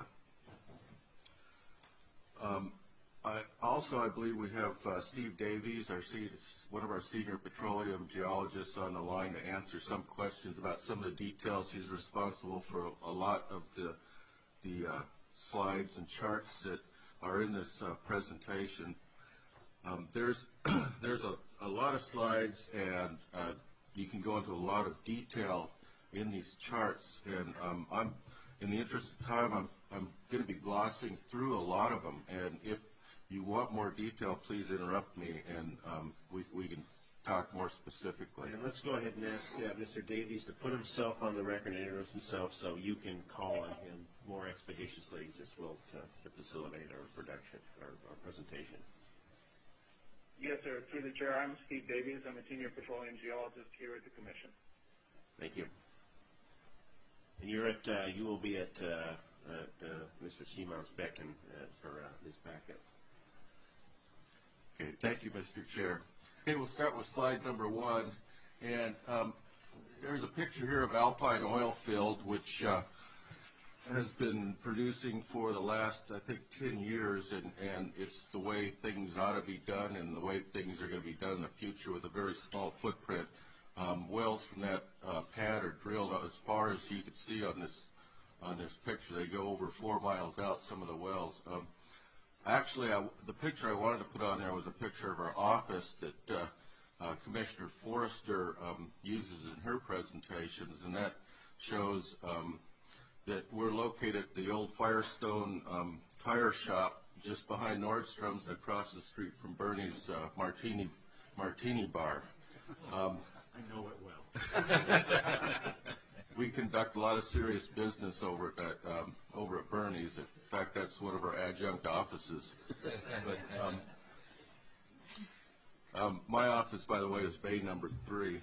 I believe we have Steve Davies, one of our senior petroleum geologists, on the line to answer some questions about some of the details. He's responsible for a lot of the slides and charts that are in this presentation. There's a lot of slides, and you can go into a lot of detail in these charts. And in the interest of time, I'm going to be glossing through a lot of them. And if you want more detail, please interrupt me, and we can talk more specifically. And let's go ahead and ask Mr. Davies to put himself on the record and introduce himself, so you can call on him more expeditiously. Just will to facilitate our production, our presentation. Yes, sir. Through the chair, I'm Steve Davies. I'm a senior petroleum geologist here at the commission. Thank you. And you will be at Mr. Seamount's beck for his backup. Okay, thank you, Mr. Chair. Okay, we'll start with slide number 1. And there's a picture here of Alpine Oil Field, which has been producing for the last, I think, 10 years, and it's the way things ought to be done and the way things are going to be done in the future with a very small footprint. Wells from that pad are drilled as far as you can see on this picture. They go over 4 miles out, some of the wells. Actually, the picture I wanted to put on there was a picture of our office that Commissioner Forrester uses in her presentations, and that shows that we're located at the old Firestone tire shop just behind Nordstrom's, across the street from Bernie's Martini Bar. I know it well. We conduct a lot of serious business over at Bernie's. In fact, that's one of our adjunct offices. But, my office, by the way, is bay number 3.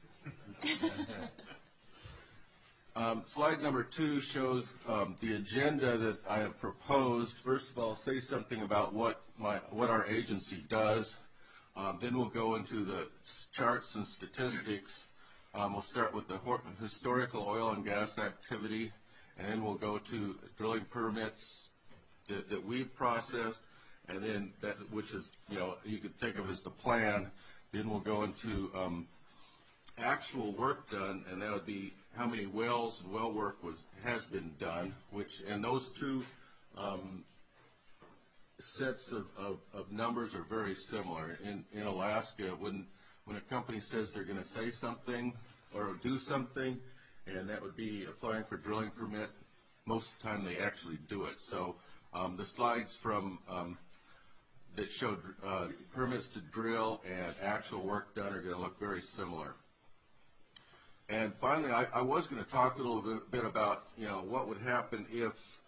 Slide number 2 shows the agenda that I have proposed. First of all, I'll say something about what our agency does. Then we'll go into the charts and statistics. We'll start with the historical oil and gas activity, and then we'll go to drilling permits that we've processed, and then that, which is, you could think of as the plan. Then we'll go into actual work done, and that would be how many wells and well work has been done, and those two sets of numbers are very similar. In Alaska, when a company says they're going to say something or do something, and that would be applying for drilling permit, most of the time they actually do it. So the slides from that showed permits to drill and actual work done are going to look very similar. And finally, I was going to talk a little bit about what would happen if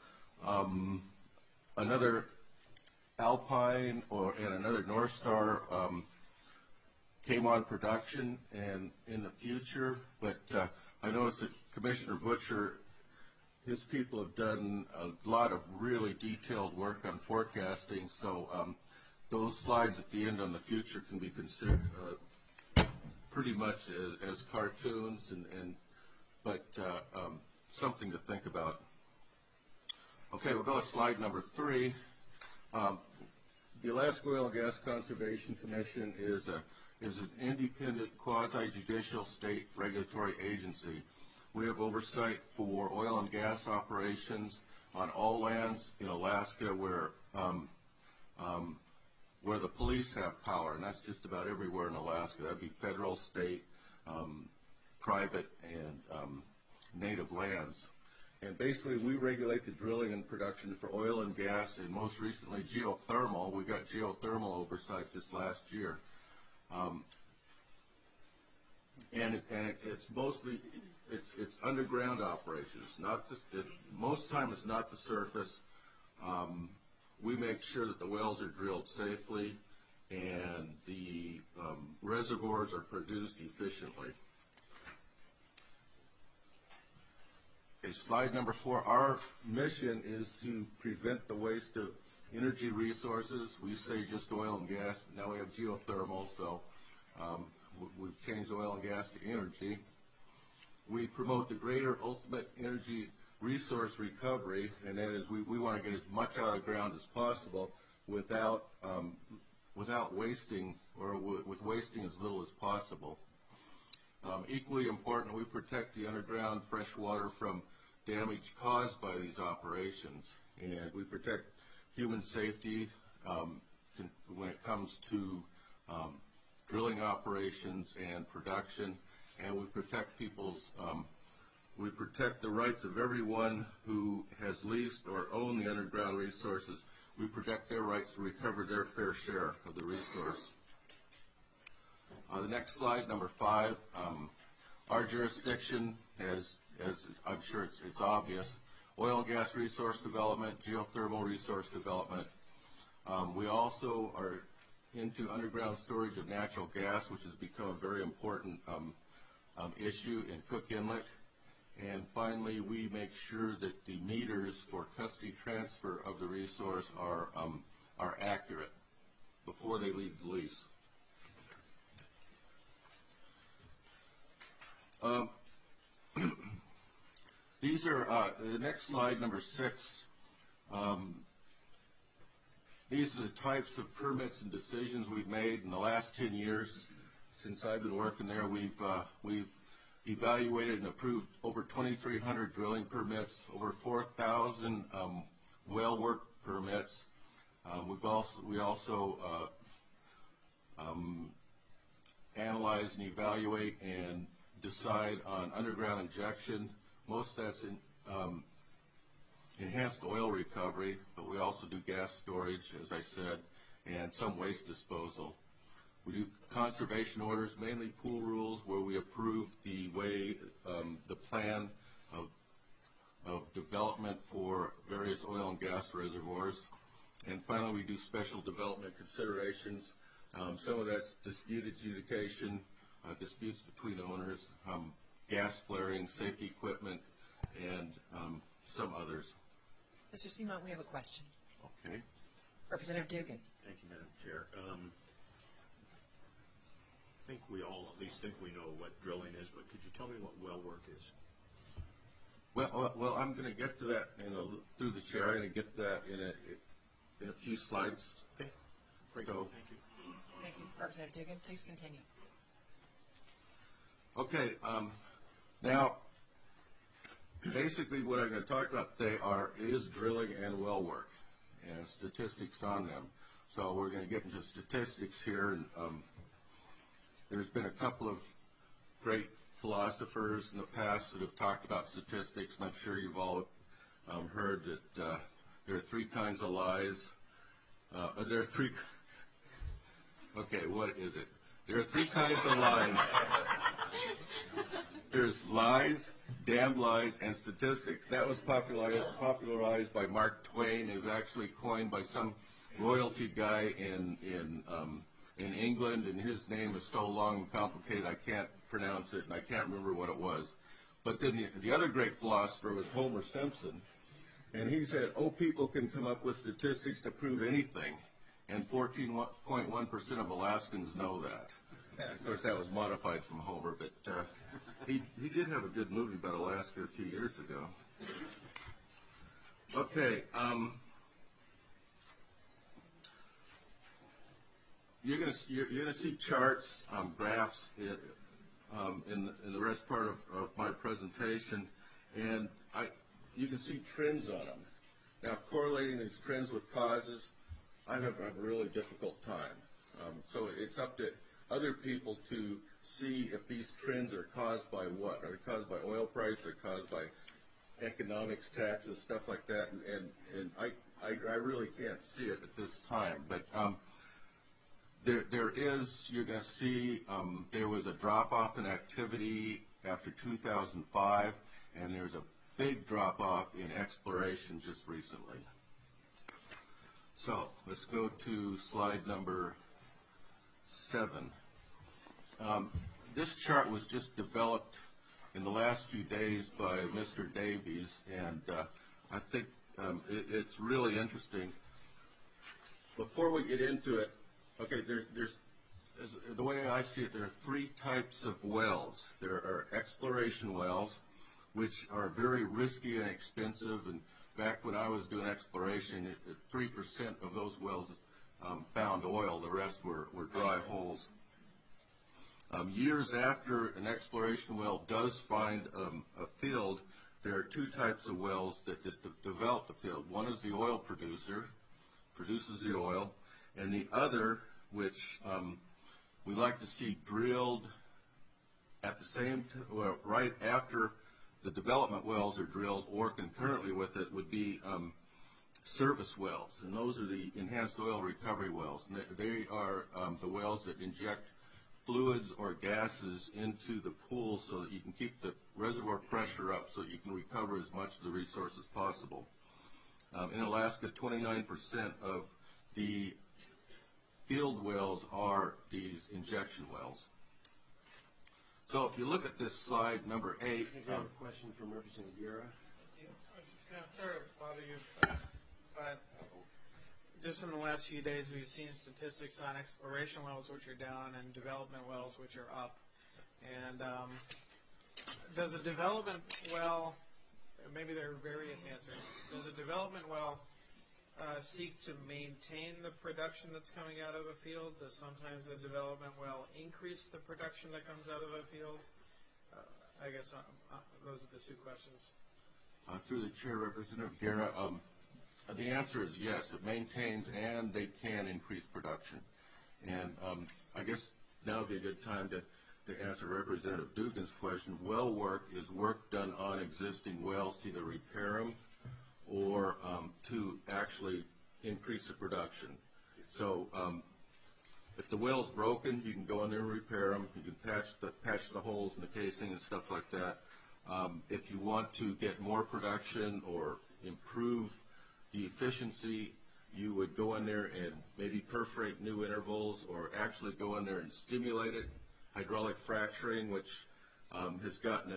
another Alpine and another North Star came on production and in the future. But I noticed that Commissioner Butcher, his people have done a lot of really detailed work on forecasting. So those slides at the end on the future can be considered pretty much as cartoons, but something to think about. Okay, we'll go to slide number 3. The Alaska Oil and Gas Conservation Commission is an independent, quasi-judicial state regulatory agency. We have oversight for oil and gas operations on all lands in Alaska where the police have power, and that's just about everywhere in Alaska. That would be federal, state, private, and native lands. And basically, we regulate the drilling and production for oil and gas, and most recently geothermal. We got geothermal oversight this last year. And it's mostly it's underground operations. Most of the time, it's not the surface. We make sure that the wells are drilled safely and the reservoirs are produced efficiently. Okay, slide number 4. Our mission is to prevent the waste of energy resources. We say just oil and gas, but now we have geothermal, so we've changed oil and gas to energy. We promote the greater ultimate energy resource recovery, and that is we want to get as much out of the ground as possible without wasting, or with wasting as little as possible. Equally important, we protect the underground fresh water from damage caused by these operations, and we protect human safety when it comes to drilling operations and production, and we protect we protect the rights of everyone who has leased or owned the underground resources. We protect their rights to recover their fair share of the resource. The next slide, number 5. Our jurisdiction, as I'm sure it's obvious, oil and gas resource development, geothermal resource development. We also are into underground storage of natural gas, which has become a very important issue in Cook Inlet. And finally, we make sure that the meters for custody transfer of the resource are accurate before they leave the lease. These are the next slide, number 6. These are the types of permits and decisions we've made in the last 10 years since I've been working there. We've evaluated and approved over 2,300 drilling permits, over 4,000 well work permits. We also analyze and evaluate and decide on underground injection. Most of that's in enhanced oil recovery, but we also do gas storage, as I said, and some waste disposal. We do conservation orders, mainly pool rules, where we approve the way, the plan of development for various oil and gas reservoirs. And finally, we do special development considerations. Some of that's dispute adjudication, disputes between owners, gas flaring, safety equipment, and some others. Mr. Seamont, we have a question. Okay. Representative Dugan. Thank you, Madam Chair. I think we all at least think we know what drilling is, but could you tell me what well work is? Well, I'm going to get to that through the chair. I'm going to get to that in a few slides. Okay. Great. So, thank you. Thank you. Representative Dugan, please continue. Okay. Now, basically what I'm going to talk about today is drilling and well work and statistics on them. So we're going to get into statistics here. And there's been a couple of great philosophers in the past that have talked about statistics, and I'm sure you've all heard that there are three kinds of lies. There are three. Okay, what is it? There are three kinds of lies. There's lies, damned lies, and statistics. That was popularized by Mark Twain. It was actually coined by some royalty guy in England, and his name is so long and complicated I can't pronounce it, and I can't remember what it was. But then the other great philosopher was Homer Simpson, and he said, "Oh, people can come up with statistics to prove anything," and 14.1% of Alaskans know that. Of course, that was modified from Homer, but he did have a good movie about Alaska a few years ago. Okay. You're going to see charts, graphs in the rest part of my presentation, and you can see trends on them. Now, correlating these trends with causes, I have a really difficult time. So it's up to other people to see if these trends are caused by what. Are they caused by oil price? Are they caused by economics, taxes, stuff like that? And I really can't see it at this time. But there is, you're going to see, there was a drop-off in activity after 2005, and there's a big drop-off in exploration just recently. So let's go to slide number 7. This chart was just developed in the last few days by Mr. Davies, and I think it's really interesting. Before we get into it, okay, the way I see it, there are three types of wells. There are exploration wells, which are very risky and expensive, and back when I was doing exploration, 3% of those wells found oil. The rest were dry holes. Years after an exploration well does find a field, there are two types of wells that develop the field. One is the oil producer, produces the oil, and the other, which we like to see drilled at the same right after the development wells are drilled, or concurrently with it, would be service wells, and those are the enhanced oil recovery wells. And they are the wells that inject fluids or gases into the pool so that you can keep the reservoir pressure up so that you can recover as much of the resource as possible. In Alaska, 29% of the field wells are these injection wells. So if you look at this slide, number 8. I think I have a question from Representative Guerra. Sorry to bother you, but just in the last few days we've seen statistics on exploration wells which are down and development wells which are up. And does a development well, maybe there are various answers, does a development well seek to maintain the production that's coming out of a field? Does sometimes the development well increase the production that comes out of a field? I guess those are the two questions. Through the chair, Representative Guerra, The answer is yes. It maintains and they can increase production. And I guess now would be a good time to answer Representative Dugan's question. Well work is work done on existing wells to either repair them or to actually increase the production. So if the well's broken, you can go in there and repair them. You can patch the holes in the casing and stuff like that. If you want to get more production or improve the efficiency, you would go in there and maybe perforate new intervals or actually go in there and stimulate it. Hydraulic fracturing, which has gotten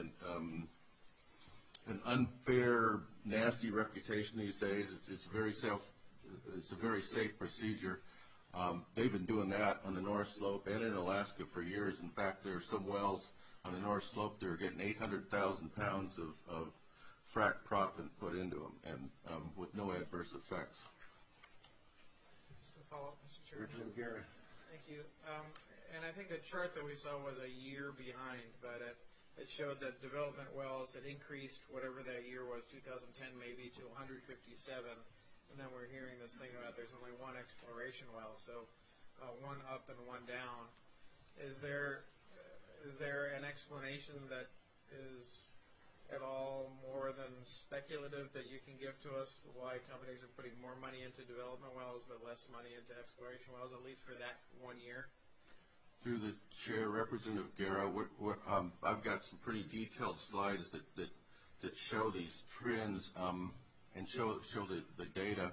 an unfair, nasty reputation these days. It's a very safe procedure. They've been doing that on the North Slope and in Alaska for years. In fact, there are some wells on the North Slope that are getting 800,000 pounds of frac proppant put into them, and with no adverse effects. Just a follow-up, Mr. Chairman. Thank you. And I think the chart that we saw was a year behind, but it showed that development wells had increased whatever that year was, 2010 maybe, to 157. And then we're hearing this thing about there's only one exploration well, so one up and one down. Is there an explanation that is at all more than speculative that you can give to us why companies are putting more money into development wells but less money into exploration wells, at least for that 1 year? Through the chair, Representative Guerra, I've got some pretty detailed slides that show these trends and show the data.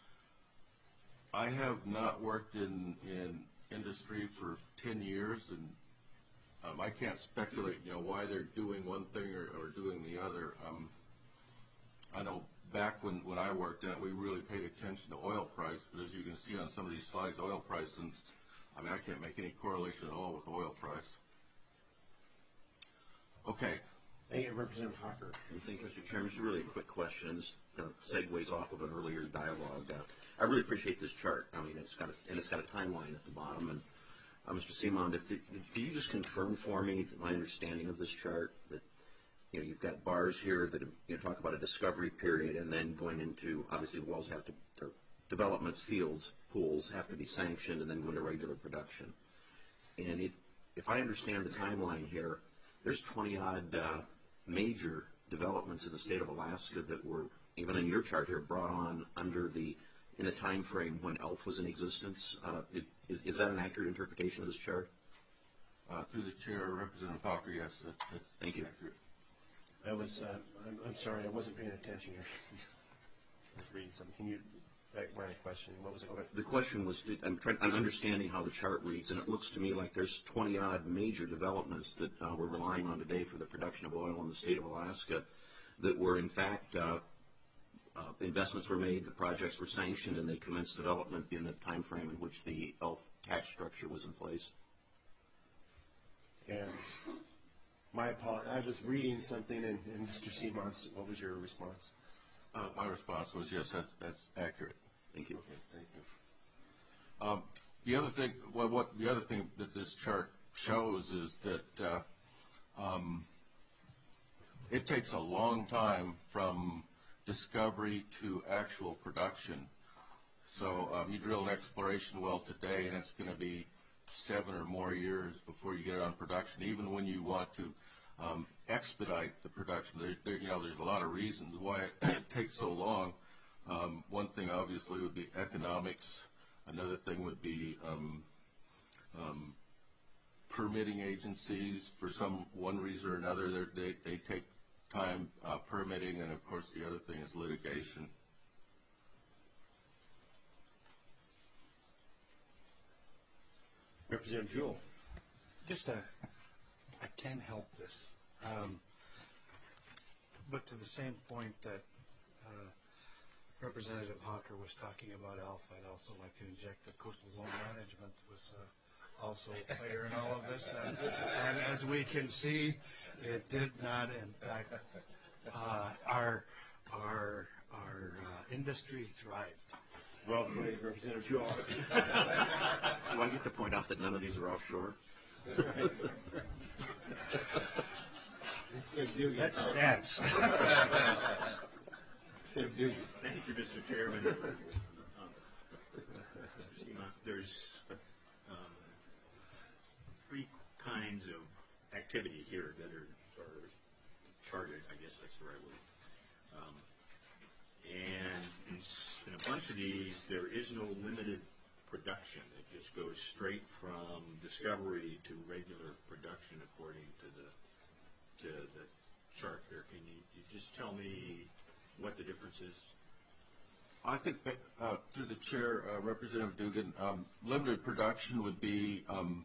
I have not worked in industry for 10 years, and I can't speculate, why they're doing one thing or doing the other. I know back when I worked in it, we really paid attention to oil price, but as you can see on some of these slides, oil price, I can't make any correlation at all with oil price. Okay. Thank you, Representative Hocker. Thank you, Mr. Chairman. Just really a quick question. This segues off of an earlier dialogue. I really appreciate this chart. It's got a timeline at the bottom. And Mr. Simon, can you just confirm for me my understanding of this chart that you've got bars here that talk about a discovery period, and then going into, obviously the wells have to, developments, fields, pools have to be sanctioned and then go into regular production. And if I understand the timeline here, there's 20-odd major developments in the state of Alaska that were, even in your chart here, brought on in the time frame when ELF was in existence. Is that an accurate interpretation of this chart? Through the chair, Representative Hocker, yes. That's Thank you. Accurate. I'm sorry, I wasn't paying attention here. I was reading something. Can you line of questioning? What was it? The question was, I'm understanding how the chart reads, and it looks to me like there's 20-odd major developments that we're relying on today for the production of oil in the state of Alaska that were, in fact, investments were made, the projects were sanctioned, and they commenced development in the time frame in which the ELF tax structure was in place. And my apologies. I was reading something, and Mr. Simons, what was your response? My response was yes, that's accurate. Thank you. Okay, thank you. The other thing that this chart shows is that it takes a long time from discovery to actual production. So you drill an exploration well today, and it's going to be 7 or more years before you get it on production. Even when you want to expedite the production, there's a lot of reasons why it takes so long. One thing obviously would be economics. Another thing would be permitting agencies. For one reason or another, they take time permitting, and of course the other thing is litigation. Representative Jewell. I can't help this. But to the same point that Representative Hocker was talking about ELF, I'd also like to inject that coastal zone management was also a player in all of this. And as we can see, it did not impact our industry thrived. Well played, Representative Jewell. Do I get to point out that none of these are offshore? That's Thank you, Mr. Chairman. There's three kinds of activity here that are charted, I guess that's the right word. And in a bunch of these, there is no limited production. It just goes straight from discovery to regular production according to the chart here. Can you just tell me what the difference is? I think through the chair, Representative Dugan, limited production would be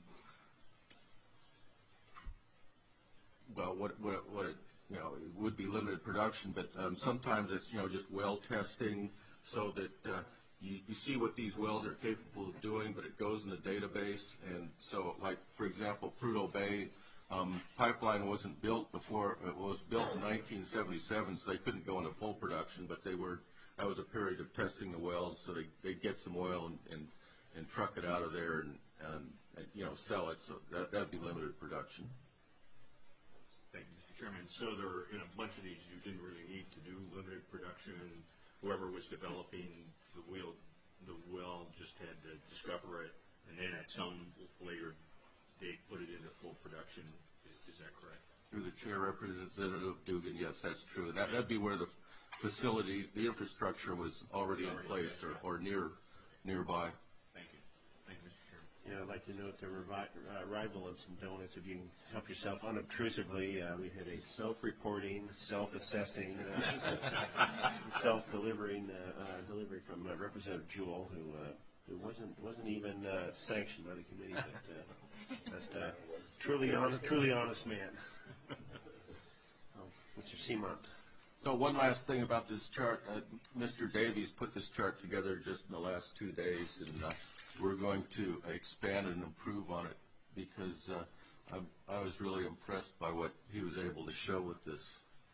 well, what it, it would be limited production, but sometimes it's just well testing, so that you see what these wells are capable of doing, but it goes in the database. And so, like for example, Prudhoe Bay pipeline wasn't built before. It was built in 1977, so they couldn't go into full production, but they were. That was a period of testing the wells, so they'd get some oil and truck it out of there and sell it. So that'd be limited production. Thank you, Mr. Chairman. So there, in a bunch of these, you didn't really need to do limited production. Whoever was developing the well just had to discover it, and then at some later date put it into full production. Is that correct? Through the chair, Representative Dugan, yes, that's true. That'd be where the facilities, the infrastructure was already in place or nearby. Thank you. Thank you, Mr. Chairman. Yeah, I'd like to note the arrival of some donuts. If you can help yourself unobtrusively, we had a self-reporting, self-assessing, self-delivering delivery from Representative Jewell, who wasn't even sanctioned by the committee, but truly honest man. Mr. Seamont. So one last thing about this chart. Mr. Davies put this chart together just in the last 2 days, and we're going to expand and improve on it because I was really impressed by what he was able to show with this.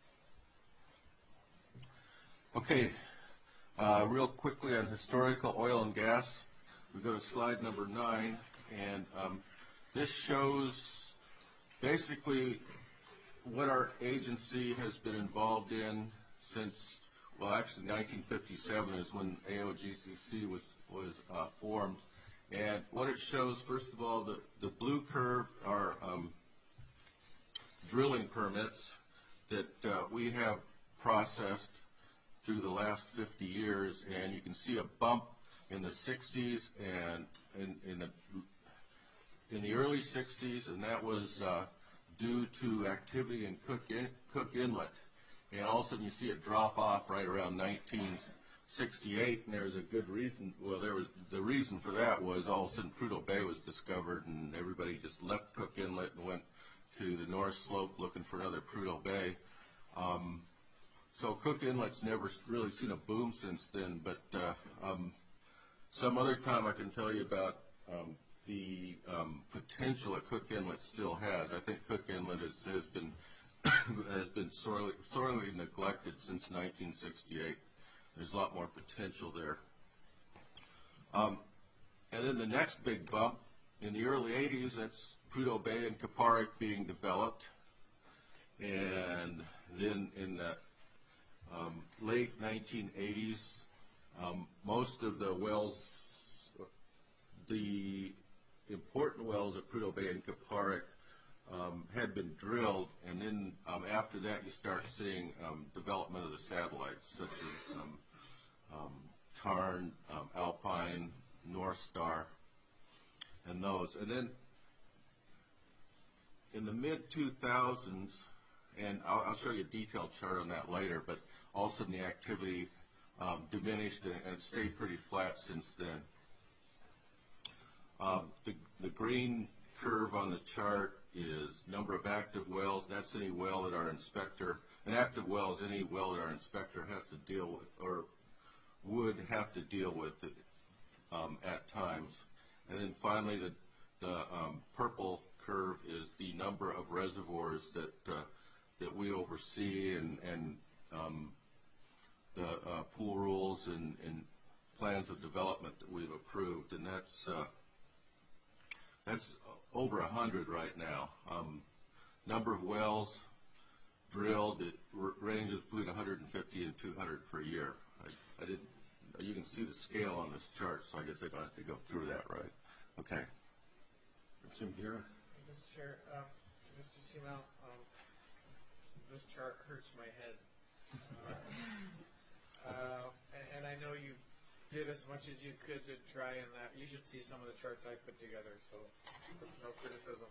Okay, real quickly on historical oil and gas. We go to slide number 9, and this shows basically what our agency has been involved in since, well, actually 1957 is when AOGCC was formed. And what it shows, first of all, the blue curve are drilling permits that we have processed through the last 50 years, and you can see a bump in the 60s and in the early 60s, and that was due to activity in Cook Inlet. And all of a sudden you see it drop off right around 1968, and there's a good reason. Well, the reason for that was all of a sudden Prudhoe Bay was discovered, and everybody just left Cook Inlet and went to the North Slope looking for another Prudhoe Bay. So Cook Inlet's never really seen a boom since then, but some other time I can tell you about the potential that Cook Inlet still has. I think Cook Inlet has been sorely neglected since 1968. There's a lot more potential there. And then the next big bump in the early 80s, that's Prudhoe Bay and Kuparuk being developed. And then in the late 1980s, most of the wells, the important wells at Prudhoe Bay and Kuparuk had been drilled, and then after that you start seeing development of the satellites, such as Tarn, Alpine, North Star, and those. And then in the mid-2000s, and I'll show you a detailed chart on that later, but all of a sudden the activity diminished, and it stayed pretty flat since then. The green curve on the chart is number of active wells. That's any well that our inspector, an active well is any well that our inspector has to deal with or would have to deal with at times. And then finally the purple curve is the number of reservoirs that we oversee and the pool rules and plans of development that we've approved, and that's over 100 right now. Number of wells drilled, it ranges between 150 and 200 per year. I didn't. You can see the scale on this chart, so I guess I don't have to go through that, right? Okay. Representative Guerra. Mr. Chair, Mr. Seamount, this chart hurts my head. And I know you did as much as you could to try and that. You should see some of the charts I put together, so that's no criticism.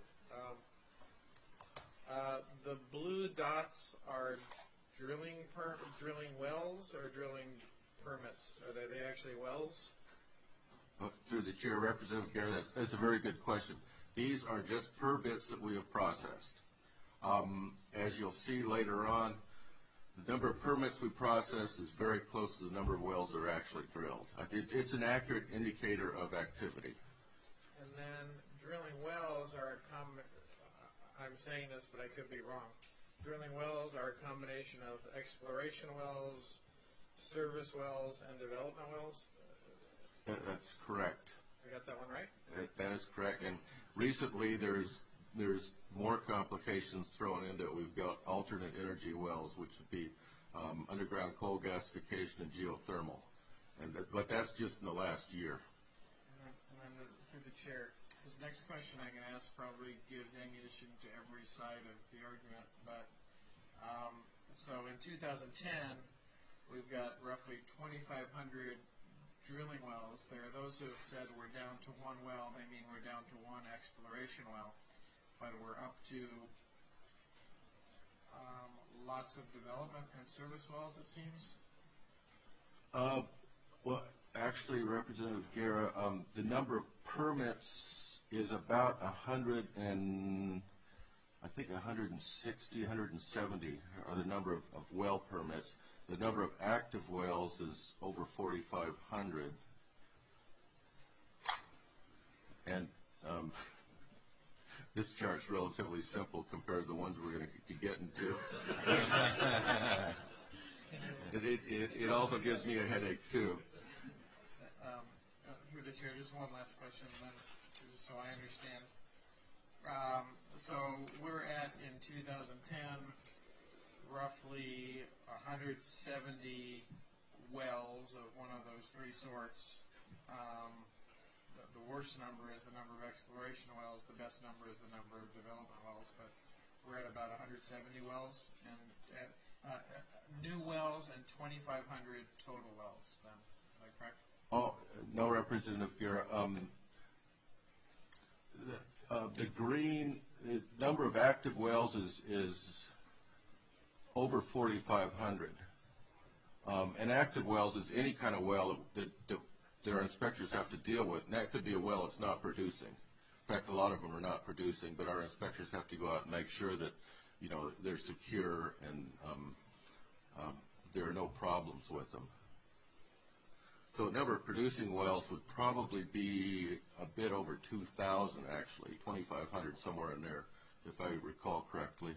The blue dots are drilling wells or drilling permits? Are they actually wells? Through the chair, Representative Guerra, that's a very good question. These are just permits that we have processed. As you'll see later on, the number of permits we processed is very close to the number of wells that are actually drilled. It's an accurate indicator of activity. And then drilling wells are I'm saying this, but I could be wrong. Drilling wells are a combination of exploration wells, service wells, and development wells? That's correct. I got that one right? That is correct. And recently there's more complications thrown into it. We've got alternate energy wells, which would be underground coal gasification and geothermal. But that's just in the last year. And then through the chair, this next question I'm going to ask probably gives ammunition to every side of the argument. But so in 2010, we've got roughly 2,500 drilling wells. There are those who have said we're down to one well. They mean we're down to one exploration well. But we're up to lots of development and service wells, it seems. Well, actually, Representative Guerra, the number of permits is about 100 and I think 160, 170 are the number of well permits. The number of active wells is over 4,500. And this chart's relatively simple compared to the ones we're going to be getting to. It also gives me a headache, too. Through the chair, just one last question, then, just so I understand. So we're at, in 2010, roughly 170 wells of one of those three sorts. The worst number is the number of exploration wells. The best number is the number of development wells. But we're at about 170 wells, and new wells and 2,500 total wells. Then is that correct? Oh no, Representative Guerra. The green number of active wells is over 4,500. And active wells is any kind of well that our inspectors have to deal with. And that could be a well that's not producing. In fact, a lot of them are not producing, but our inspectors have to go out and make sure that, you know, they're secure and there are no problems with them. So the number of producing wells would probably be a bit over 2,000, actually, 2,500, somewhere in there, if I recall correctly.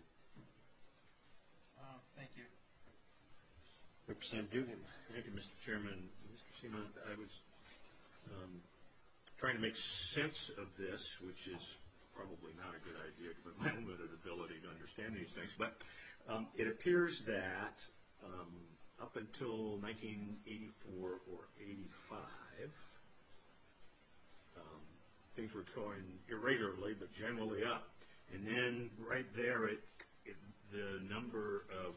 Thank you. Representative Dugan. Thank you, Mr. Chairman. Mr. Seamount, I was trying to make sense of this, which is probably not a good idea given my limited ability to understand these things. But it appears that up until 1984 or 85, things were going irregularly, but generally up. And then right there, the number of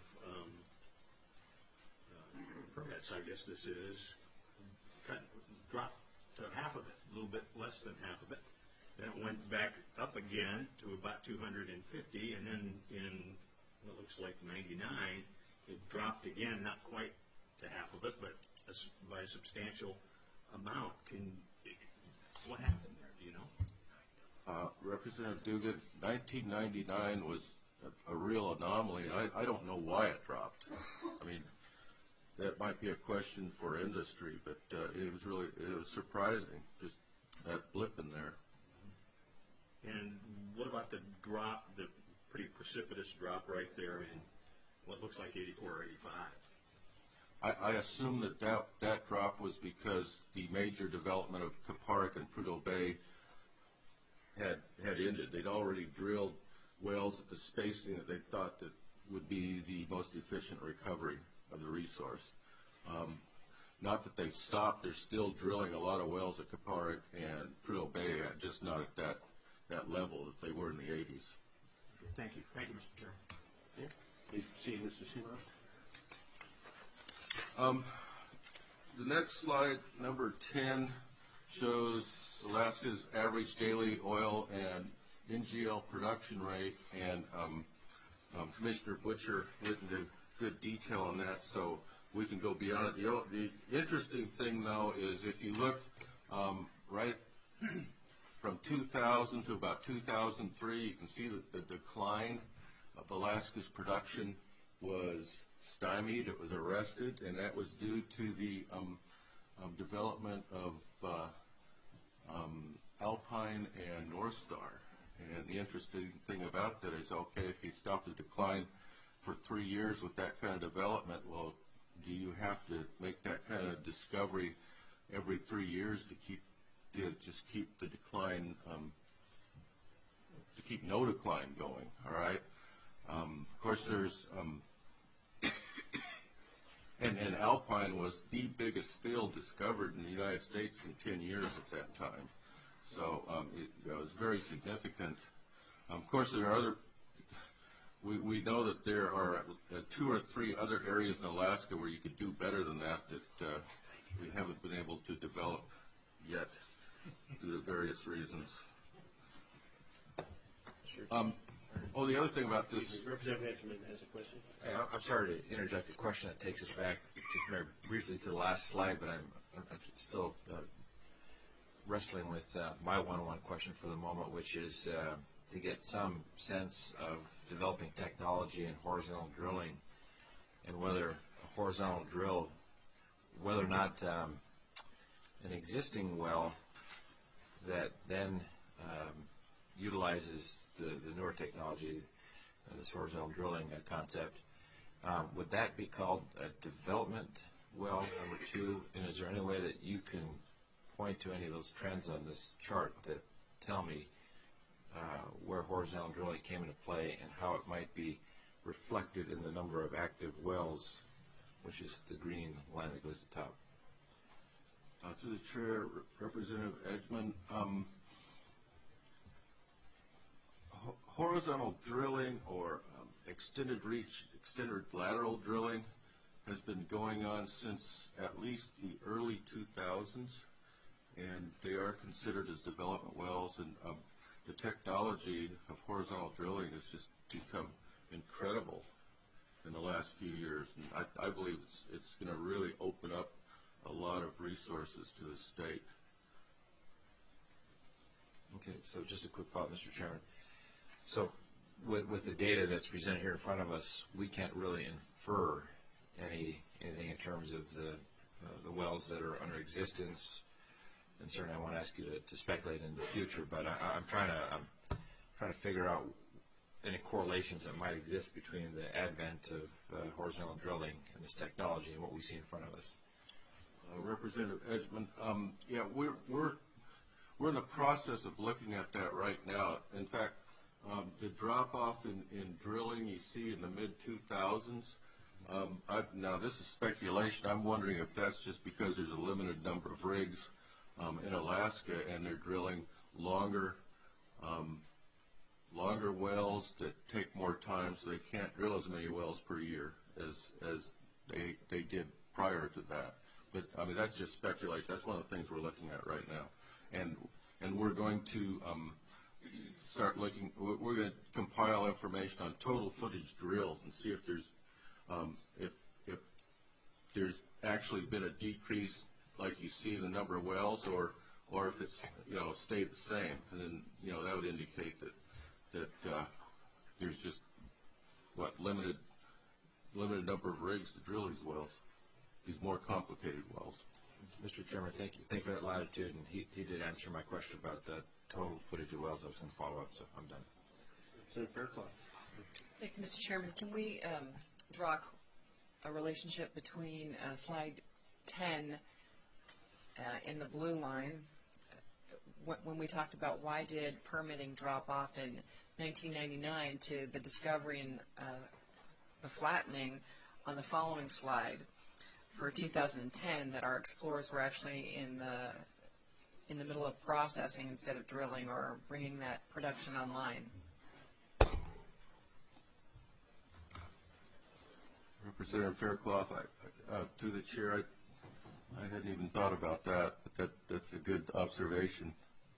permits, I guess this is, dropped to half of it, a little bit less than half of it. Then it went back up again to about 250, and then in what looks like 99, it dropped again, not quite to half of it, but by a substantial amount. What happened there? Do you know? Representative Dugan, 1999 was a real anomaly. I don't know why it dropped. I mean, that might be a question for industry, but it was surprising, just that blip in there. And what about the drop, the pretty precipitous drop right there in what looks like 84 or 85? I assume that drop was because the major development of Kuparuk and Prudhoe Bay had ended. They'd already drilled wells at the spacing that they thought that would be the most efficient recovery of the resource. Not that they've stopped, they're still drilling a lot of wells at Kuparuk and Prudhoe Bay, just not at that level that they were in the 80s. Thank you. Thank you, Mr. Chairman. Yeah. Please proceed, Mr. Simon. The next slide, number 10, shows Alaska's average daily oil and NGL production rate, and Commissioner Butcher went into good detail on that, so we can go beyond it. The interesting thing, though, is if you look right from 2000 to about 2003, you can see that the decline of Alaska's production was stymied, it was arrested, and that was due to the development of Alpine and North Star. And the interesting thing about that is, okay, if you stop the decline for 3 years with that kind of development, well, do you have to make that kind of discovery every 3 years to just keep the decline, to keep no decline going, all right? Of course, there's, and Alpine was the biggest field discovered in the United States in 10 years at that time. So it was very significant. Of course, there are other, we know that there are 2 or 3 other areas in Alaska where you could do better than that we haven't been able to develop yet due to various reasons. Sure. The other thing about this... Representative Edgman has a question. I'm sorry to interject a question that takes us back just very briefly to the last slide, but I'm still wrestling with my one-on-one question for the moment, which is to get some sense of developing technology in horizontal drilling, and whether a horizontal drill, whether or not an existing well that then utilizes the newer technology, this horizontal drilling concept, would that be called a development well, number 2? And is there any way that you can point to any of those trends on this chart that tell me where horizontal drilling came into play and how it might be reflected in the number of active wells, which is the green line that goes to the top? To the Chair, Representative Edgman, horizontal drilling or extended reach, extended lateral drilling has been going on since at least the early 2000s, and they are considered as development wells, and the technology of horizontal drilling has just become incredible in the last few years, and I believe it's going to really open up a lot of resources to the state. Okay, so just a quick follow-up, Mr. Chairman. So with the data that's presented here in front of us, we can't really infer anything in terms of the wells that are under existence, and certainly I won't ask you to speculate in the future, but I'm trying to figure out any correlations that might exist between the advent of horizontal drilling and this technology and what we see in front of us. Representative Edgman, yeah, we're in the process of looking at that right now. In fact, the drop-off in drilling you see in the mid-2000s, now this is speculation. I'm wondering if that's just because there's a limited number of rigs in Alaska and they're drilling longer wells that take more time, so they can't drill as many wells per year as they did prior to that. But I mean, that's just speculation. That's one of the things we're looking at right now, and we're going to start looking. We're going to compile information on total footage drilled and see if there's actually been a decrease, like you see in the number of wells, or if it's stayed the same, and then that would indicate that there's just limited number of rigs to drill these wells, these more complicated wells. Mr. Chairman, thank you. Thank you for that latitude, and he did answer my question about the total footage of wells. I was going to follow up, so I'm done. Senator Fairclough. Thank you, Mr. Chairman. Can we draw a relationship between slide 10 in the blue line, when we talked about why did permitting drop off in 1999 to the discovery in the flattening on the following slide for 2010 that our explorers were actually in the middle of processing instead of drilling or bringing that production online. Representative Faircloth, through the chair, I hadn't even thought about that, but that's a good observation.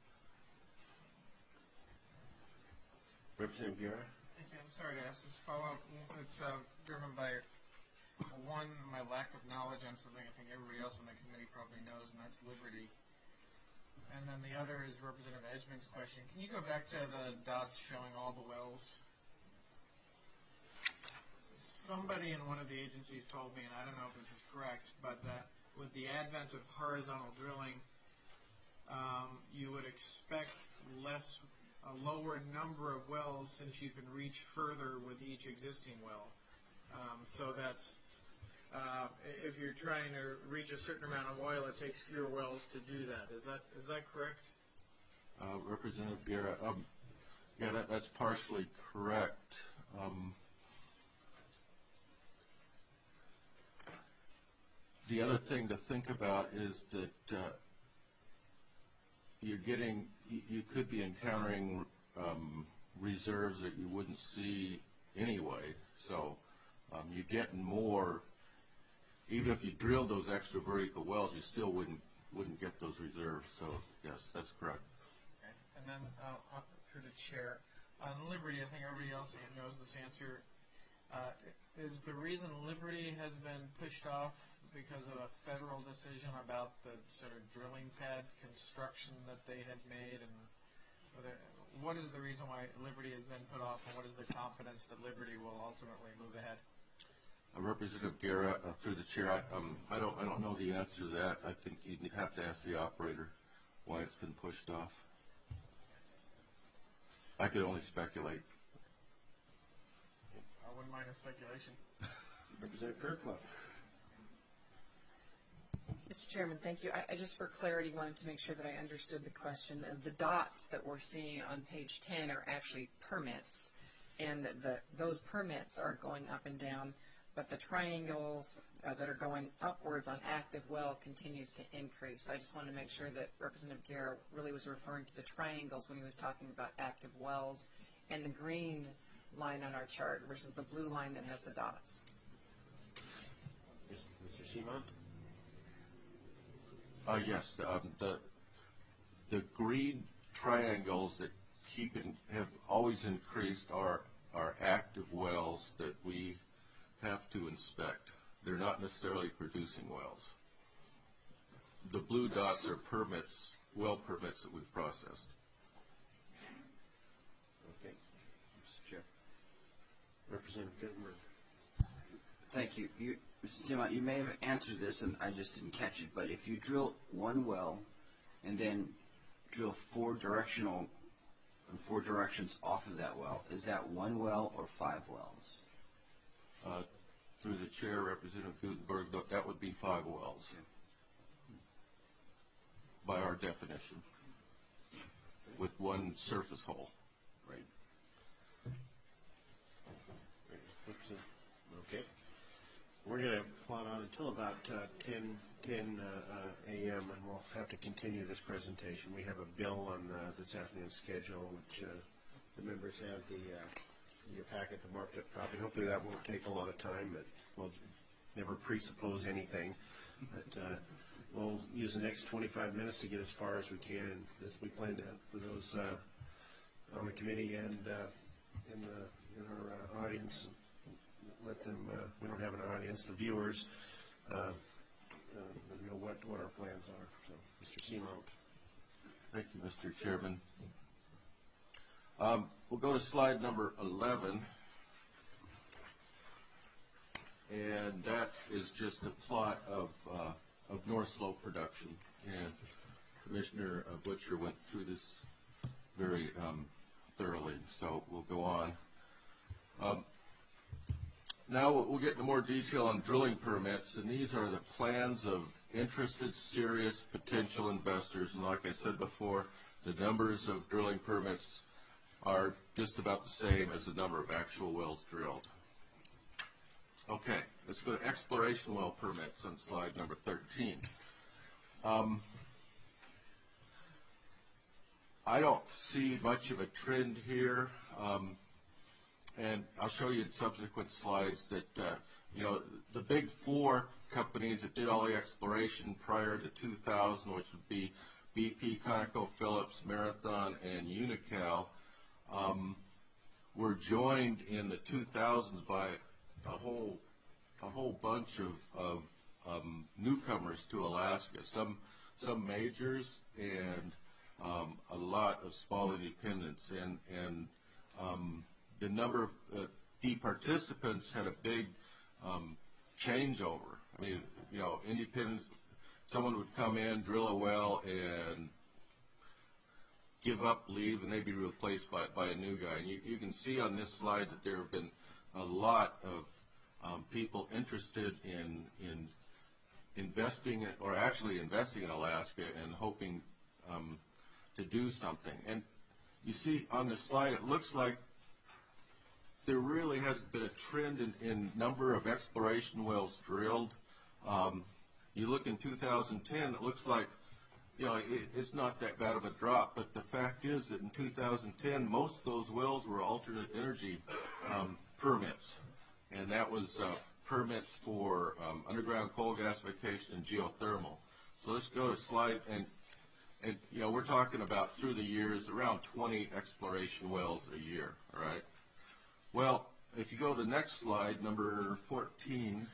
Representative Guerra? Thank you. I'm sorry to ask this follow-up. It's driven by, one, my lack of knowledge on something I think everybody else on the committee probably knows, and that's Liberty. And then the other is Representative Edgman's question. Can you go back to the dots showing all the wells? Somebody in one of the agencies told me, and I don't know if this is correct, but that with the advent of horizontal drilling, you would expect a lower number of wells since you can reach further with each existing well. So that if you're trying to reach a certain amount of oil, it takes fewer wells to do that. Is that correct? Representative Guerra, yeah, that's partially correct. The other thing to think about is that you could be encountering reserves that you wouldn't see anyway. So you're getting more. Even if you drilled those extra vertical wells, you still wouldn't get those reserves. So yes, that's correct. Okay. And then through the chair, on Liberty, I think everybody else knows this answer. Is the reason Liberty has been pushed off because of a federal decision about the sort of drilling pad construction that they had made, and what is the reason why Liberty has been put off, and what is the confidence that Liberty will ultimately move ahead? Representative Guerra, through the chair, I don't know the answer to that. I think you'd have to ask the operator why it's been pushed off. I could only speculate. I wouldn't mind a speculation. Representative Faircloth. Mr. Chairman, thank you. I just for clarity wanted to make sure that I understood the question. The dots that we're seeing on page 10 are actually permits, and those permits are going up and down, but the triangles that are going upwards on active well continues to increase. I just wanted to make sure that Representative Guerra really was referring to the triangles when he was talking about active wells and the green line on our chart versus the blue line that has the dots. Mr. Simon? Yes, the green triangles that have always increased are active wells that we have to inspect. They're not necessarily producing wells. The blue dots are permits, well permits that we've processed. Okay. Mr. Chair. Representative Guttenberg. Thank you. Mr. Simon, you may have answered this, and I just didn't catch it, but if you drill one well and then drill four directions off of that well, is that one well or 5 wells? Through the chair, Representative Guttenberg, that would be 5 wells, by our definition, with one surface hole. Right. Okay. We're going to plot on until about 10 a.m., and we'll have to continue this presentation. We have a bill on this afternoon's schedule, which the members have your packet, the marked up copy. Hopefully that won't take a lot of time, but we'll never presuppose anything. But we'll use the next 25 minutes to get as far as we can, and as we plan to for those on the committee and in our audience. Let them, we don't have an audience, the viewers know what our plans are. So, Mr. Simon. Thank you, Mr. Chairman. We'll go to slide number 11, and that is just a plot of North Slope production. And Commissioner Butcher went through this very thoroughly, so we'll go on. Now we'll get into more detail on drilling permits, and these are the plans of interested, serious, potential investors. And like I said before, the numbers of drilling permits are just about the same as the number of actual wells drilled. Okay, let's go to exploration well permits on slide number 13. I don't see much of a trend here, and I'll show you in subsequent slides that, the big four companies that did all the exploration prior to 2000, which would be BP, ConocoPhillips, Marathon, and Unocal, were joined in the 2000s by a whole bunch of newcomers to Alaska. Some majors and a lot of small independents, and the number of deep participants had a big changeover. I mean, independents. Someone would come in, drill a well, and give up, leave, and they'd be replaced by a new guy. And you can see on this slide that there have been a lot of people interested in investing, or actually investing in Alaska and hoping to do something. And you see on this slide, it looks like there really has been a trend in number of exploration wells drilled. You look in 2010, it looks like, it's not that bad of a drop, but the fact is that in 2010, most of those wells were alternate energy permits, and that was permits for underground coal gasification and geothermal. So let's go to slide, and we're talking about through the years around 20 exploration wells a year, all right? Well, if you go to the next slide, number 14,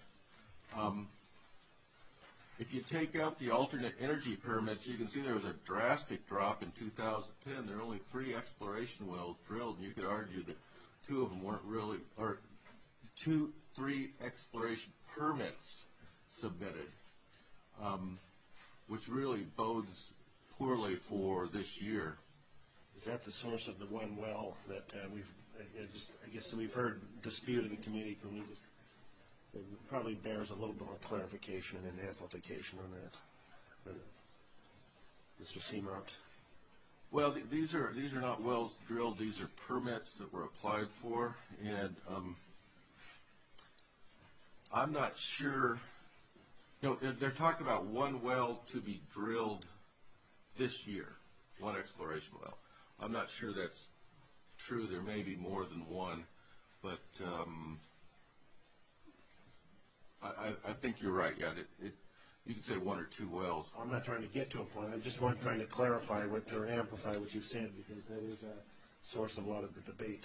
if you take out the alternate energy permits, you can see there was a drastic drop in 2010. There are only 3 exploration wells drilled, and you could argue that 2 of them weren't really, or 3 exploration permits submitted, which really bodes poorly for this year. Is that the source of the one well that I guess we've heard dispute in the community? Can we just, it probably bears a little bit more clarification and amplification on that. Mr. Seamont. Well, these are not wells drilled. These are permits that were applied for, and I'm not sure. They're talking about one well to be drilled this year, one exploration well. I'm not sure that's true. There may be more than one, but I think you're right. Yeah, you could say 1 or 2 wells. I'm not trying to get to a point. I'm just trying to clarify or amplify what you've said, because that is a source of a lot of the debate.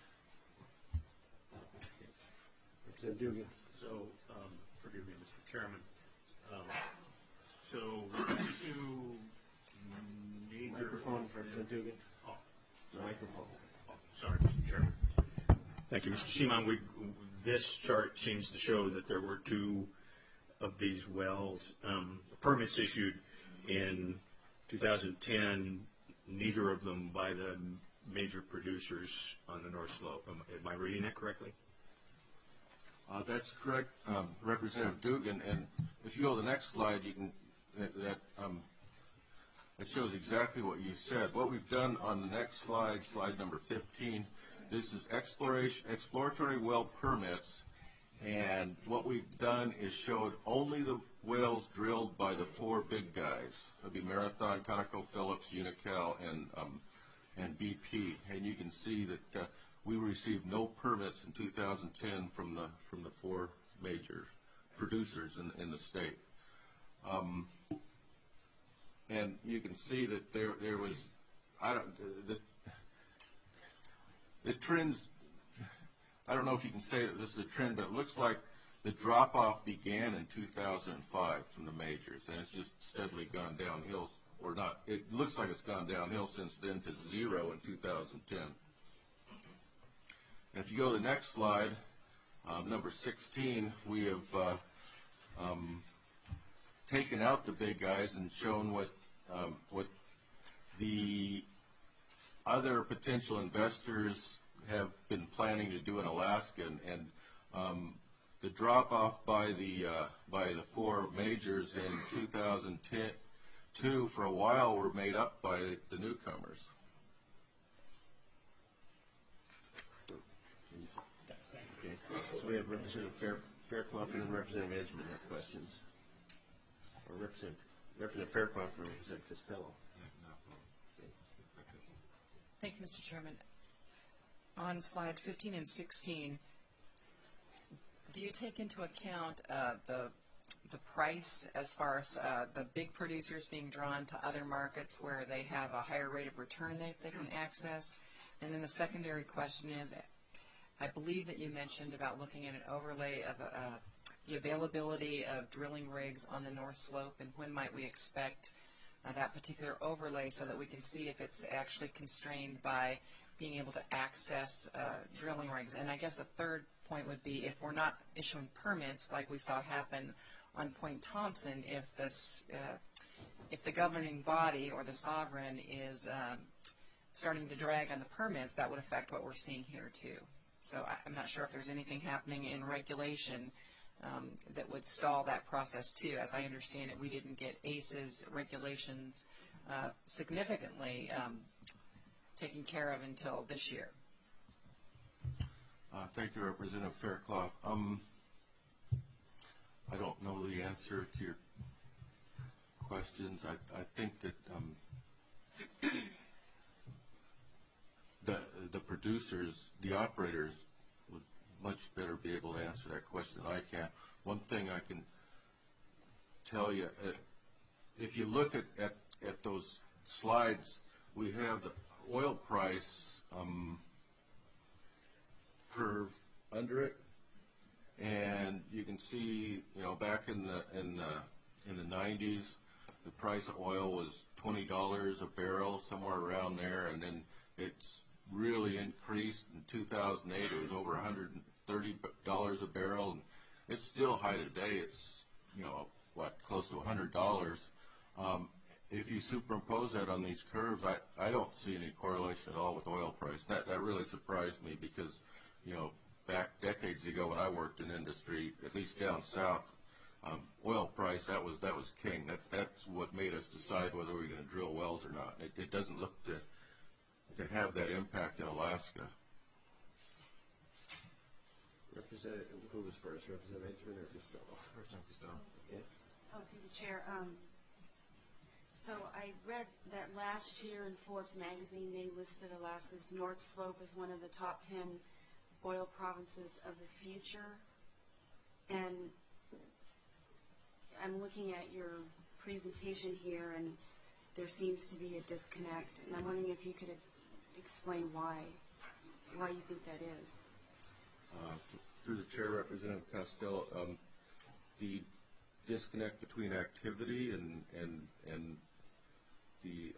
Representative Dugan. So, forgive me, Mr. Chairman. So, to microphone, Representative Dugan. Oh, microphone. Oh, sorry, Mr. Chairman. Thank you, Mr. Seamon. This chart seems to show that there were 2 of these wells, permits issued in 2010, neither of them by the major producers on the North Slope. Am I reading that correctly? That's correct, Representative Dugan. And if you go to the next slide, you can that shows exactly what you said. What we've done on the next slide, slide number 15, this is exploratory well permits, and what we've done is showed only the wells drilled by the 4 big guys. That'd be Marathon, ConocoPhillips, Unocal, and BP. And you can see that we received no permits in 2010 from the 4 major producers in the state. And you can see that there was, the trends, I don't know if you can say that this is a trend, but it looks like the drop-off began in 2005 from the majors, and it's just steadily gone downhill, or not. It looks like it's gone downhill since then to 0 in 2010. And if you go to the next slide, number 16, we have taken out the big guys and shown what the other potential investors have been planning to do in Alaska, and the drop-off by the 4 majors in 2002 for a while were made up by the newcomers. Okay. So we have Representative Fairclough and then Representative Edgman have questions. Or Representative Fairclough and Representative Costello. Thank you, Mr. Chairman. On slide 15 and 16, do you take into account the price as far as the big producers being drawn to other markets where they have a higher rate of return that they can access? And then the secondary question is, I believe that you mentioned about looking at an overlay of the availability of drilling rigs on the North Slope, and when might we expect that particular overlay so that we can see if it's actually constrained by being able to access drilling rigs. And I guess the third point would be, if we're not issuing permits like we saw happen on Point Thompson, if the governing body or the sovereign is starting to drag on the permits, that would affect what we're seeing here too. So I'm not sure if there's anything happening in regulation that would stall that process too. As I understand it, we didn't get ACE's regulations significantly taken care of until this year. Thank you, Representative Fairclough. I don't know the answer to your questions. I think that the producers, the operators, would much better be able to answer that question than I can. One thing I can tell you, if you look at those slides, we have the oil price curve under it, and you can see, back in the 90s, the price of oil was $20 a barrel, somewhere around there, and then it's really increased. In 2008, it was over $130 a barrel, and it's still high today. It's close to $100. If you superimpose that on these curves, I don't see any correlation at all with oil price. That really surprised me because, back decades ago when I worked in industry, at least down south, oil price, that was king. That's what made us decide whether we were going to drill wells or not. It doesn't look to have that impact in Alaska. Representative, who was first? Representative Edgman or Costello? Representative Costello. Yeah. Oh, through the chair. So I read that last year in Forbes magazine, they listed Alaska's North Slope as one of the top 10 oil provinces of the future. And I'm looking at your presentation here, and there seems to be a disconnect. And I'm wondering if you could explain why you think that is. Through the chair, Representative Costello, the disconnect between activity and the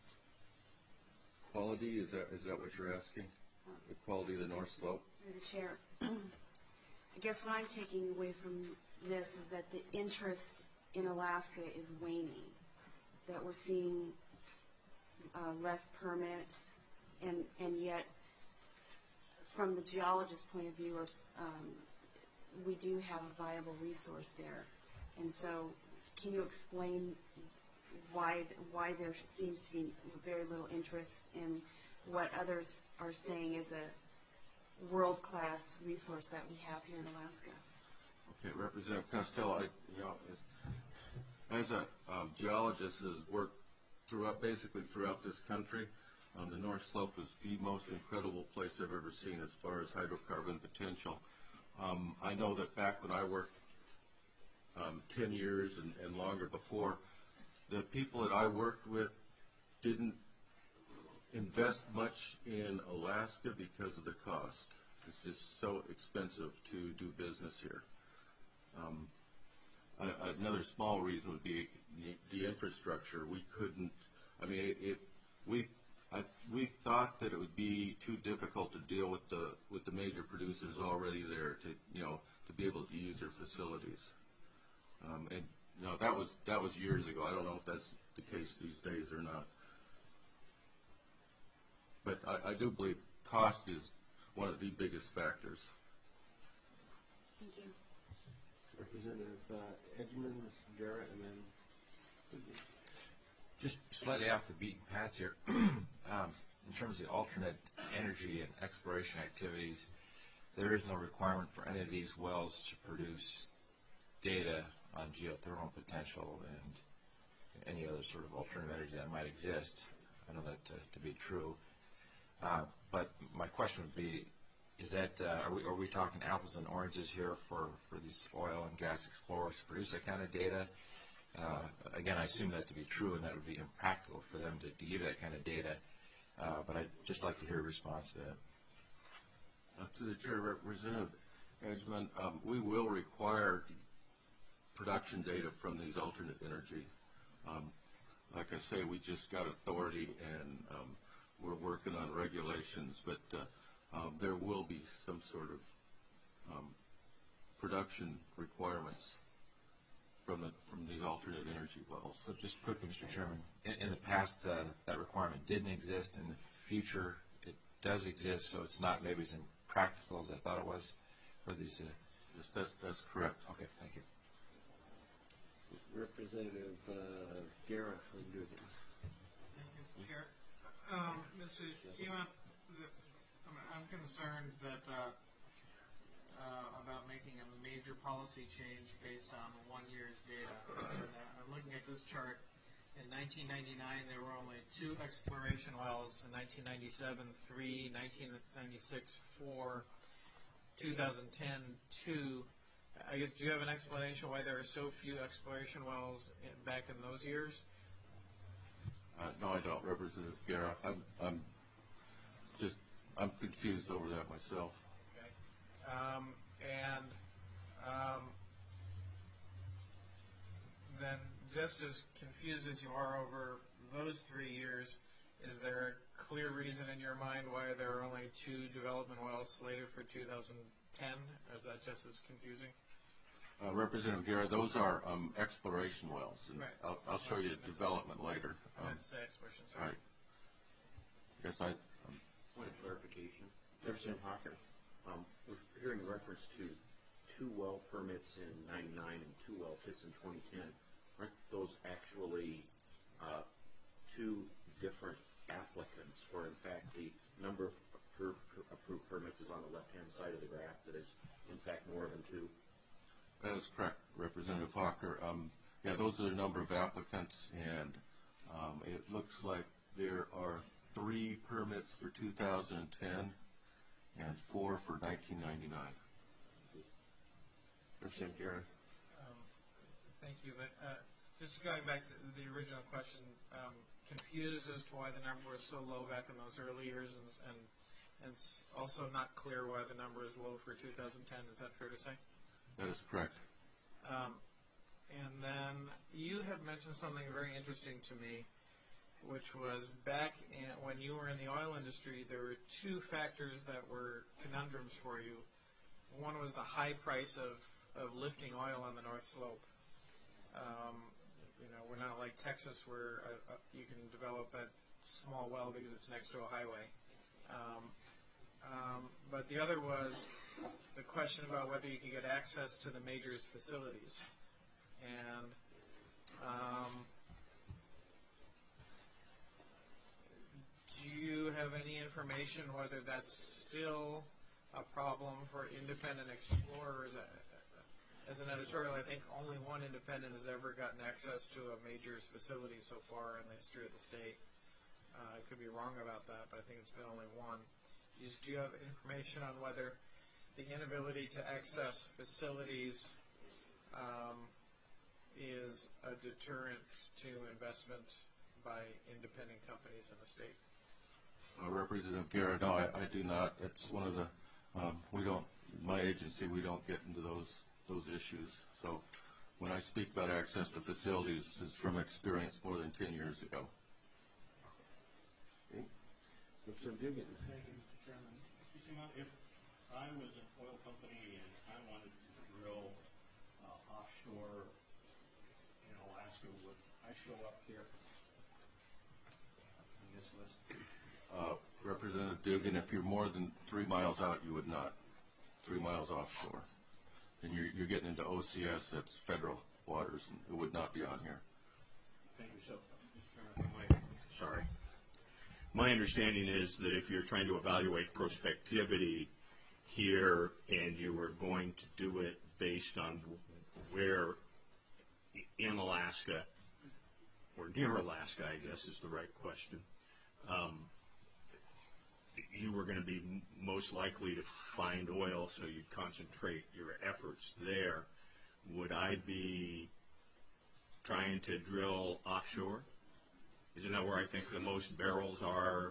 quality, is that what you're asking? The quality of the North Slope? Through the chair. I guess what I'm taking away from this is that the interest in Alaska is waning, that we're seeing less permits, and yet from the geologist's point of view, we do have a viable resource there. And so can you explain why there seems to be very little interest in what others are saying is a world-class resource that we have here in Alaska? Okay, Representative Costello, as a geologist who has worked basically throughout this country, the North Slope is the most incredible place I've ever seen as far as hydrocarbon potential. I know that back when I worked 10 years and longer before, the people that I worked with didn't invest much in Alaska because of the cost. It's just so expensive to do business here. Another small reason would be the infrastructure. We couldn't, we thought that it would be too difficult to deal with the major producers already there to be able to use their facilities. That was years ago. I don't know if that's the case these days or not. But I do believe cost is one of the biggest factors. Thank you. Representative Edgman, Garrett, and then just slightly off the beaten path here. In terms of the alternate energy and exploration activities, there is no requirement for any of these wells to produce data on geothermal potential and any other sort of alternative energy that might exist. I know that to be true. But my question would be, is that, are we talking apples and oranges here for these oil and gas explorers to produce that kind of data? Again, I assume that to be true, and that would be impractical for them to give that kind of data. But I'd just like to hear a response to that. To the Chair, Representative Edgman, we will require production data from these alternate energy. Like I say, we just got authority, and we're working on regulations, but there will be some sort of production requirements from these alternate energy wells. So just quickly, Mr. Chairman, in the past that requirement didn't exist. In the future, it does exist, so it's not maybe as impractical as I thought it was for these. Yes, that's correct. Okay, thank you. Representative Guerra from Dugan. Thank you, Mr. Chair. Mr. Seema, I'm concerned that about making a major policy change based on 1 year's data. And, I'm looking at this chart. In 1999, there were only 2 exploration wells. In 1997, 3. 1996, 4. 2010, 2. I guess, do you have an explanation why there are so few exploration wells back in those years? No, I don't, Representative Guerra. I'm confused over that myself. Okay. Then, just as confused as you are over those 3 years, is there a clear reason in your mind why there are only 2 development wells slated for 2010? Or is that just as confusing? Representative Guerra, those are exploration wells. And right. I'll show you development later. I meant to say exploration, sorry. Right. Yes, Point of clarification. Representative Hawker, we're hearing reference to 2 well permits in 99 and 2 well pits in 2010. Aren't those actually 2 different applicants, or in fact the number of approved permits is on the left-hand side of the graph that is in fact more than 2? That is correct, Representative Hawker. Yeah, those are the number of applicants, and it looks like there are 3 permits for 2010 and 4 for 1999. Representative Guerra. Thank you. But just going back to the original question, confused as to why the number was so low back in those early years, and also not clear why the number is low for 2010. Is that fair to say? That is correct. And then you have mentioned something very interesting to me, which was back when you were in the oil industry, there were 2 factors that were conundrums for you. One was the high price of lifting oil on the North Slope. We're not like Texas where you can develop a small well because it's next to a highway. But the other was the question about whether you could get access to the majors' facilities. And do you have any information whether that's still a problem for independent explorers? As an editorial, I think only one independent has ever gotten access to a major's facility so far in the history of the state. I could be wrong about that, but I think it's been only one. Do you have information on whether the inability to access facilities is a deterrent to investment by independent companies in the state? Representative Guerra, no, I do not. It's one of the my agency, we don't get into those issues. So when I speak about access to facilities, it's from experience more than 10 years ago. Okay. Representative Dugan. Thank you, Mr. Chairman. Mr. Seema, if I was an oil company and I wanted to drill offshore in Alaska, would I show up here on this list? Representative Dugan, if you're more than 3 miles out, you would not. 3 miles offshore. And you're getting into OCS, that's federal waters, and it would not be on here. Thank you. So, Mr. Chairman, sorry. My understanding is that if you're trying to evaluate prospectivity here, and you were going to do it based on where in Alaska, or near Alaska, I guess is the right question, you were going to be most likely to find oil, so you'd concentrate your efforts there. Would I be trying to drill offshore? Isn't that where I think the most barrels are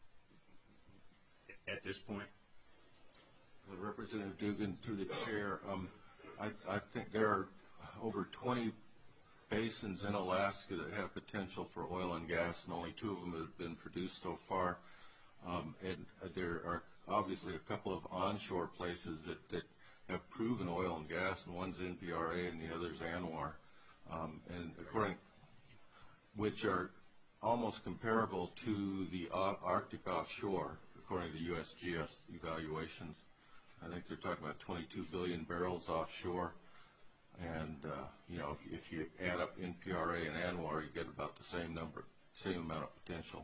at this point? Well, Representative Dugan, through the chair, I think there are over 20 basins in Alaska that have potential for oil and gas, and only 2 of them have been produced so far. And there are obviously a couple of onshore places that have proven oil and gas, and one's NPRA and the other's ANWR, and which are almost comparable to the Arctic offshore, according to USGS evaluations. I think they're talking about 22 billion barrels offshore, and if you add up NPRA and ANWR, you get about the same amount of potential.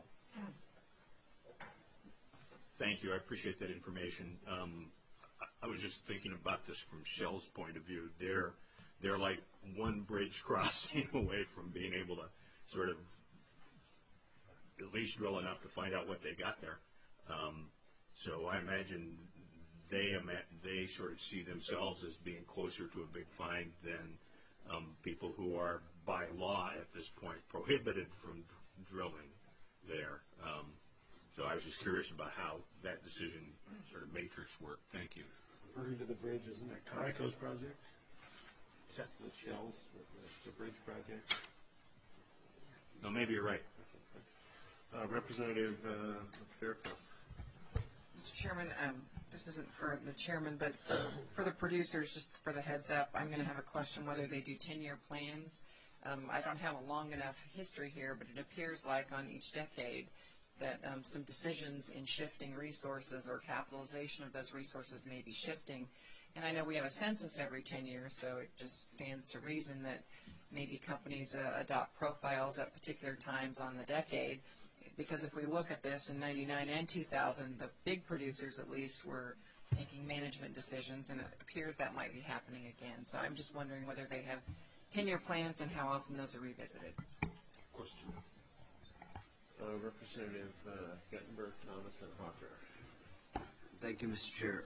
Thank you. I appreciate that information. I was just thinking about this from Shell's point of view. They're like one bridge crossing away from being able to sort of at least drill enough to find out what they got there. So I imagine they sort of see themselves as being closer to a big find than people who are by law at this point prohibited from drilling there. So I was just curious about how that decision sort of matrix worked. Thank you. Referring to the bridge, isn't that Conoco's project? The Shell's, the bridge project? No, maybe you're right. Representative Fairclough. Mr. Chairman, this isn't for the chairman, but for the producers, just for the heads up, I'm going to have a question whether they do 10-year plans. I don't have a long enough history here, but it appears like on each decade that some decisions in shifting resources or capitalization of those resources may be shifting. And I know we have a census every 10 years, so it just stands to reason that maybe companies adopt profiles at particular times on the decade. Because if we look at this in 99 and 2000, the big producers at least were making management decisions, and it appears that might be happening again. So I'm just wondering whether they have 10-year plans and how often those are revisited. Question. Representative Guttenberg, Thomas, and Hawker. Thank you, Mr. Chair.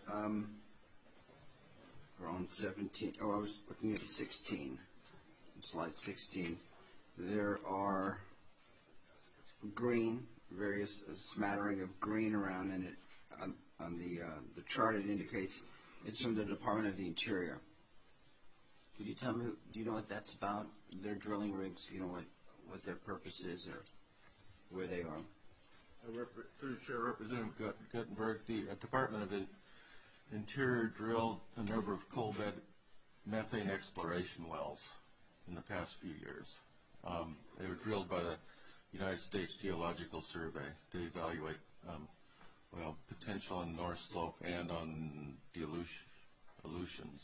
We're on 17. Oh, I was looking at 16. Slide 16. There are green, various smattering of green around in it. On the chart, it indicates it's from the Department of the Interior. Could you tell me? Do you know what that's about? Their drilling rigs. You know what their purpose is or where they are? Through the chair, Representative Guttenberg, the Department of the Interior drilled a number of coal bed methane exploration wells in the past few years. They were drilled by the United States Geological Survey to evaluate potential on North Slope and on dilutions.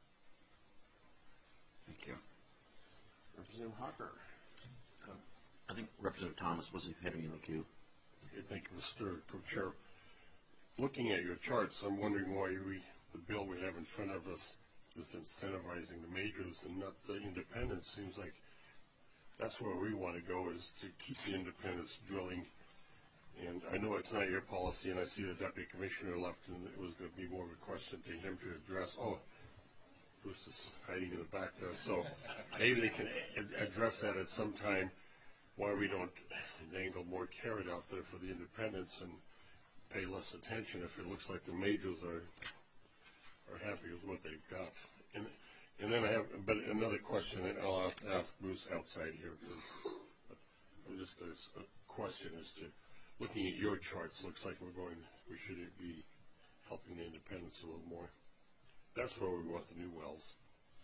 Thank you. Representative Hawker. I think Representative Thomas wasn't ahead of me in the queue. Okay, thank you, Mr. Co-Chair. Looking at your charts, I'm wondering why the bill we have in front of us is incentivizing the majors and not the independents. Seems like that's where we want to go, is to keep the independents drilling. And I know it's not your policy, and I see the Deputy Commissioner left, and it was going to be more of a question to him to address. Oh, Bruce is hiding in the back there. So maybe they can address that at some time, why we don't dangle more carrot out there for the independents and pay less attention if it looks like the majors are happy with what they've got. And then I have another question, and I'll ask Bruce outside here, because just a question as to looking at your charts, looks like we should be helping the independents a little more. That's where we want the new wells.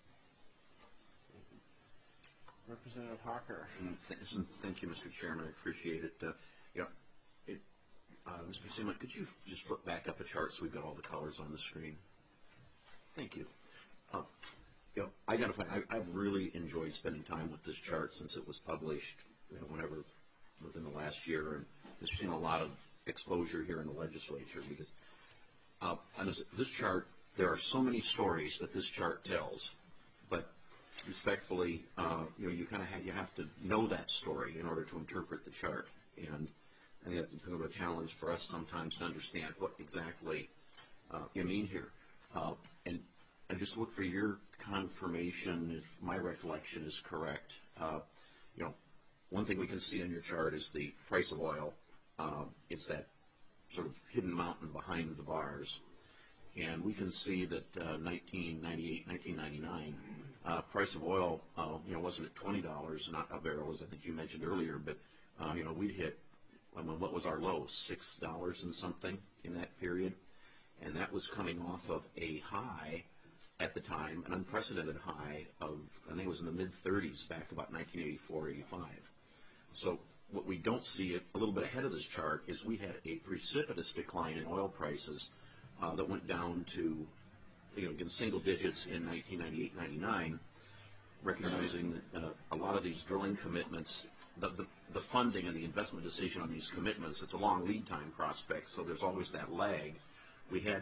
Representative Hawker. Thank you, Mr. Chairman. I appreciate it. Mr. Seaman, could you just flip back up a chart so we've got all the colors on the screen? Thank you. I've really enjoyed spending time with this chart since it was published, whenever within the last year, and there's been a lot of exposure here in the legislature, because on this chart, there are so many stories that this chart tells, but respectfully, you kind of have to know that story in order to interpret the chart, and I think that's kind of a challenge for us sometimes to understand what exactly you mean here. And I just look for your confirmation if my recollection is correct. One thing we can see on your chart is the price of oil. It's that sort of hidden mountain behind the bars. And we can see that 1998, 1999, price of oil, wasn't at $20 not a barrel, as I think you mentioned earlier, but, we'd hit, what was our low? $6 and something in that period. And that was coming off of a high at the time, an unprecedented high of, I think it was in the mid-30s back about 1984, 85. So what we don't see a little bit ahead of this chart is we had a precipitous decline in oil prices that went down to, again, single digits in 1998, 99, recognizing that a lot of these drilling commitments, the funding and the investment decision on these commitments, it's a long lead time prospect, so there's always that lag. We had,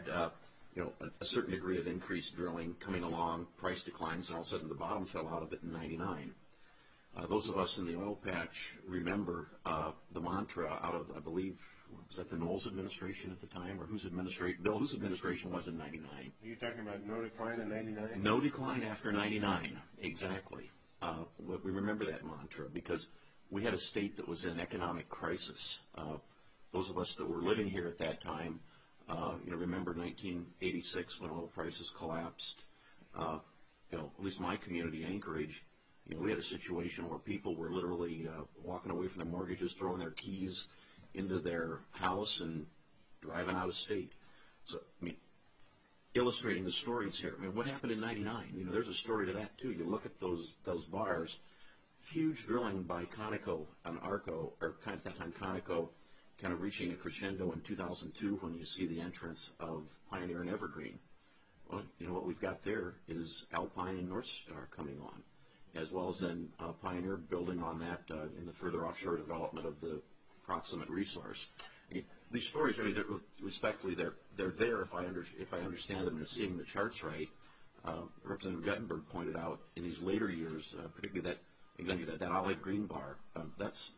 a certain degree of increased drilling coming along, price declines, and all of a sudden the bottom fell out of it in 99. Those of us in the oil patch remember the mantra out of, I believe, was that the Knowles administration at the time, or whose administration was in 99? Are you talking about no decline in 99? No decline after 99, exactly. We remember that mantra because we had a state that was in economic crisis. Those of us that were living here at that time, remember 1986 when oil prices collapsed. At least my community, Anchorage, we had a situation where people were literally walking away from their mortgages, throwing their keys into their house and driving out of state. So, illustrating the stories here. What happened in 99? There's a story to that too. You look at those bars, huge drilling by Conoco and Arco, or at that time Conoco, kind of reaching a crescendo in 2002 when you see the entrance of Pioneer and Evergreen. Well, what we've got there is Alpine and North Star coming on, as well as then Pioneer building on that in the further offshore development of the proximate resource. These stories, respectfully, they're there if I understand them and seeing the charts right. Representative Guttenberg pointed out in these later years, particularly that olive green bar, that's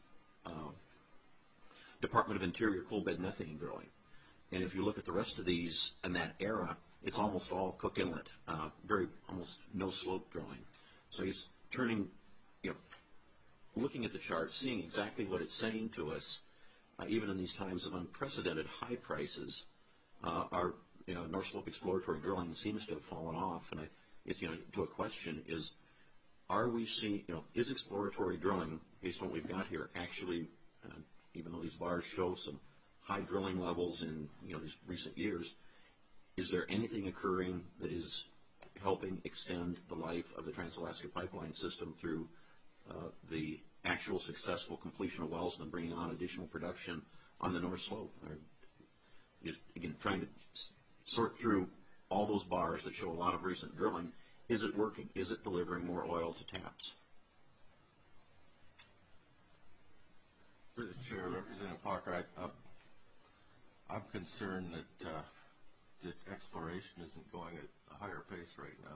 Department of Interior coal bed methane drilling. And if you look at the rest of these in that era, it's almost all Cook Inlet, almost no slope drilling. So he's turning, looking at the chart, seeing exactly what it's saying to us, even in these times of unprecedented high prices, our North Slope exploratory drilling seems to have fallen off. And it's to a question is, are we seeing, is exploratory drilling, based on what we've got here, actually, even though these bars show some high drilling levels in these recent years, is there anything occurring that is helping extend the life of the Trans-Alaska Pipeline System through the actual successful completion of wells and then bringing on additional production on the North Slope? Or just, again, trying to sort through all those bars that show a lot of recent drilling. Is it working? Is it delivering more oil to taps? Through the chair, Representative Parker, I'm concerned that exploration isn't going at a higher pace right now.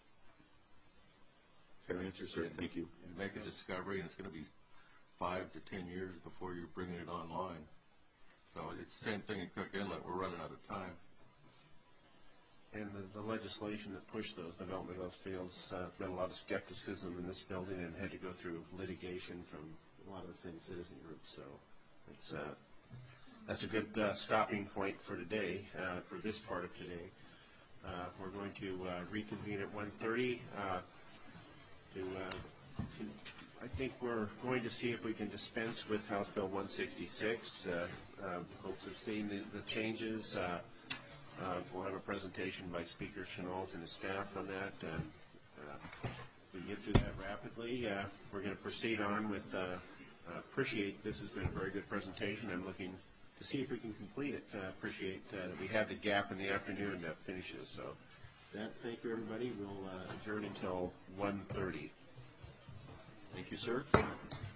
Fair answer, sir. Thank you. You make a discovery, and it's going to be 5 to 10 years before you're bringing it online. So it's the same thing in Cook Inlet. We're running out of time. And the legislation that pushed those development of those fields met a lot of skepticism in this building and had to go through litigation from a lot of the same citizen groups. So that's a good stopping point for today, for this part of today. We're going to reconvene at 1:30. I think we're going to see if we can dispense with House Bill 166. Folks have seen the changes. We'll have a presentation by Speaker Chenault and his staff on that. And we can get through that rapidly. We're going to proceed on with, appreciate this has been a very good presentation. I'm looking to see if we can complete it. Appreciate that we had the gap in the afternoon to finish this. So thank you, everybody. We'll adjourn until 1:30. Thank you, sir.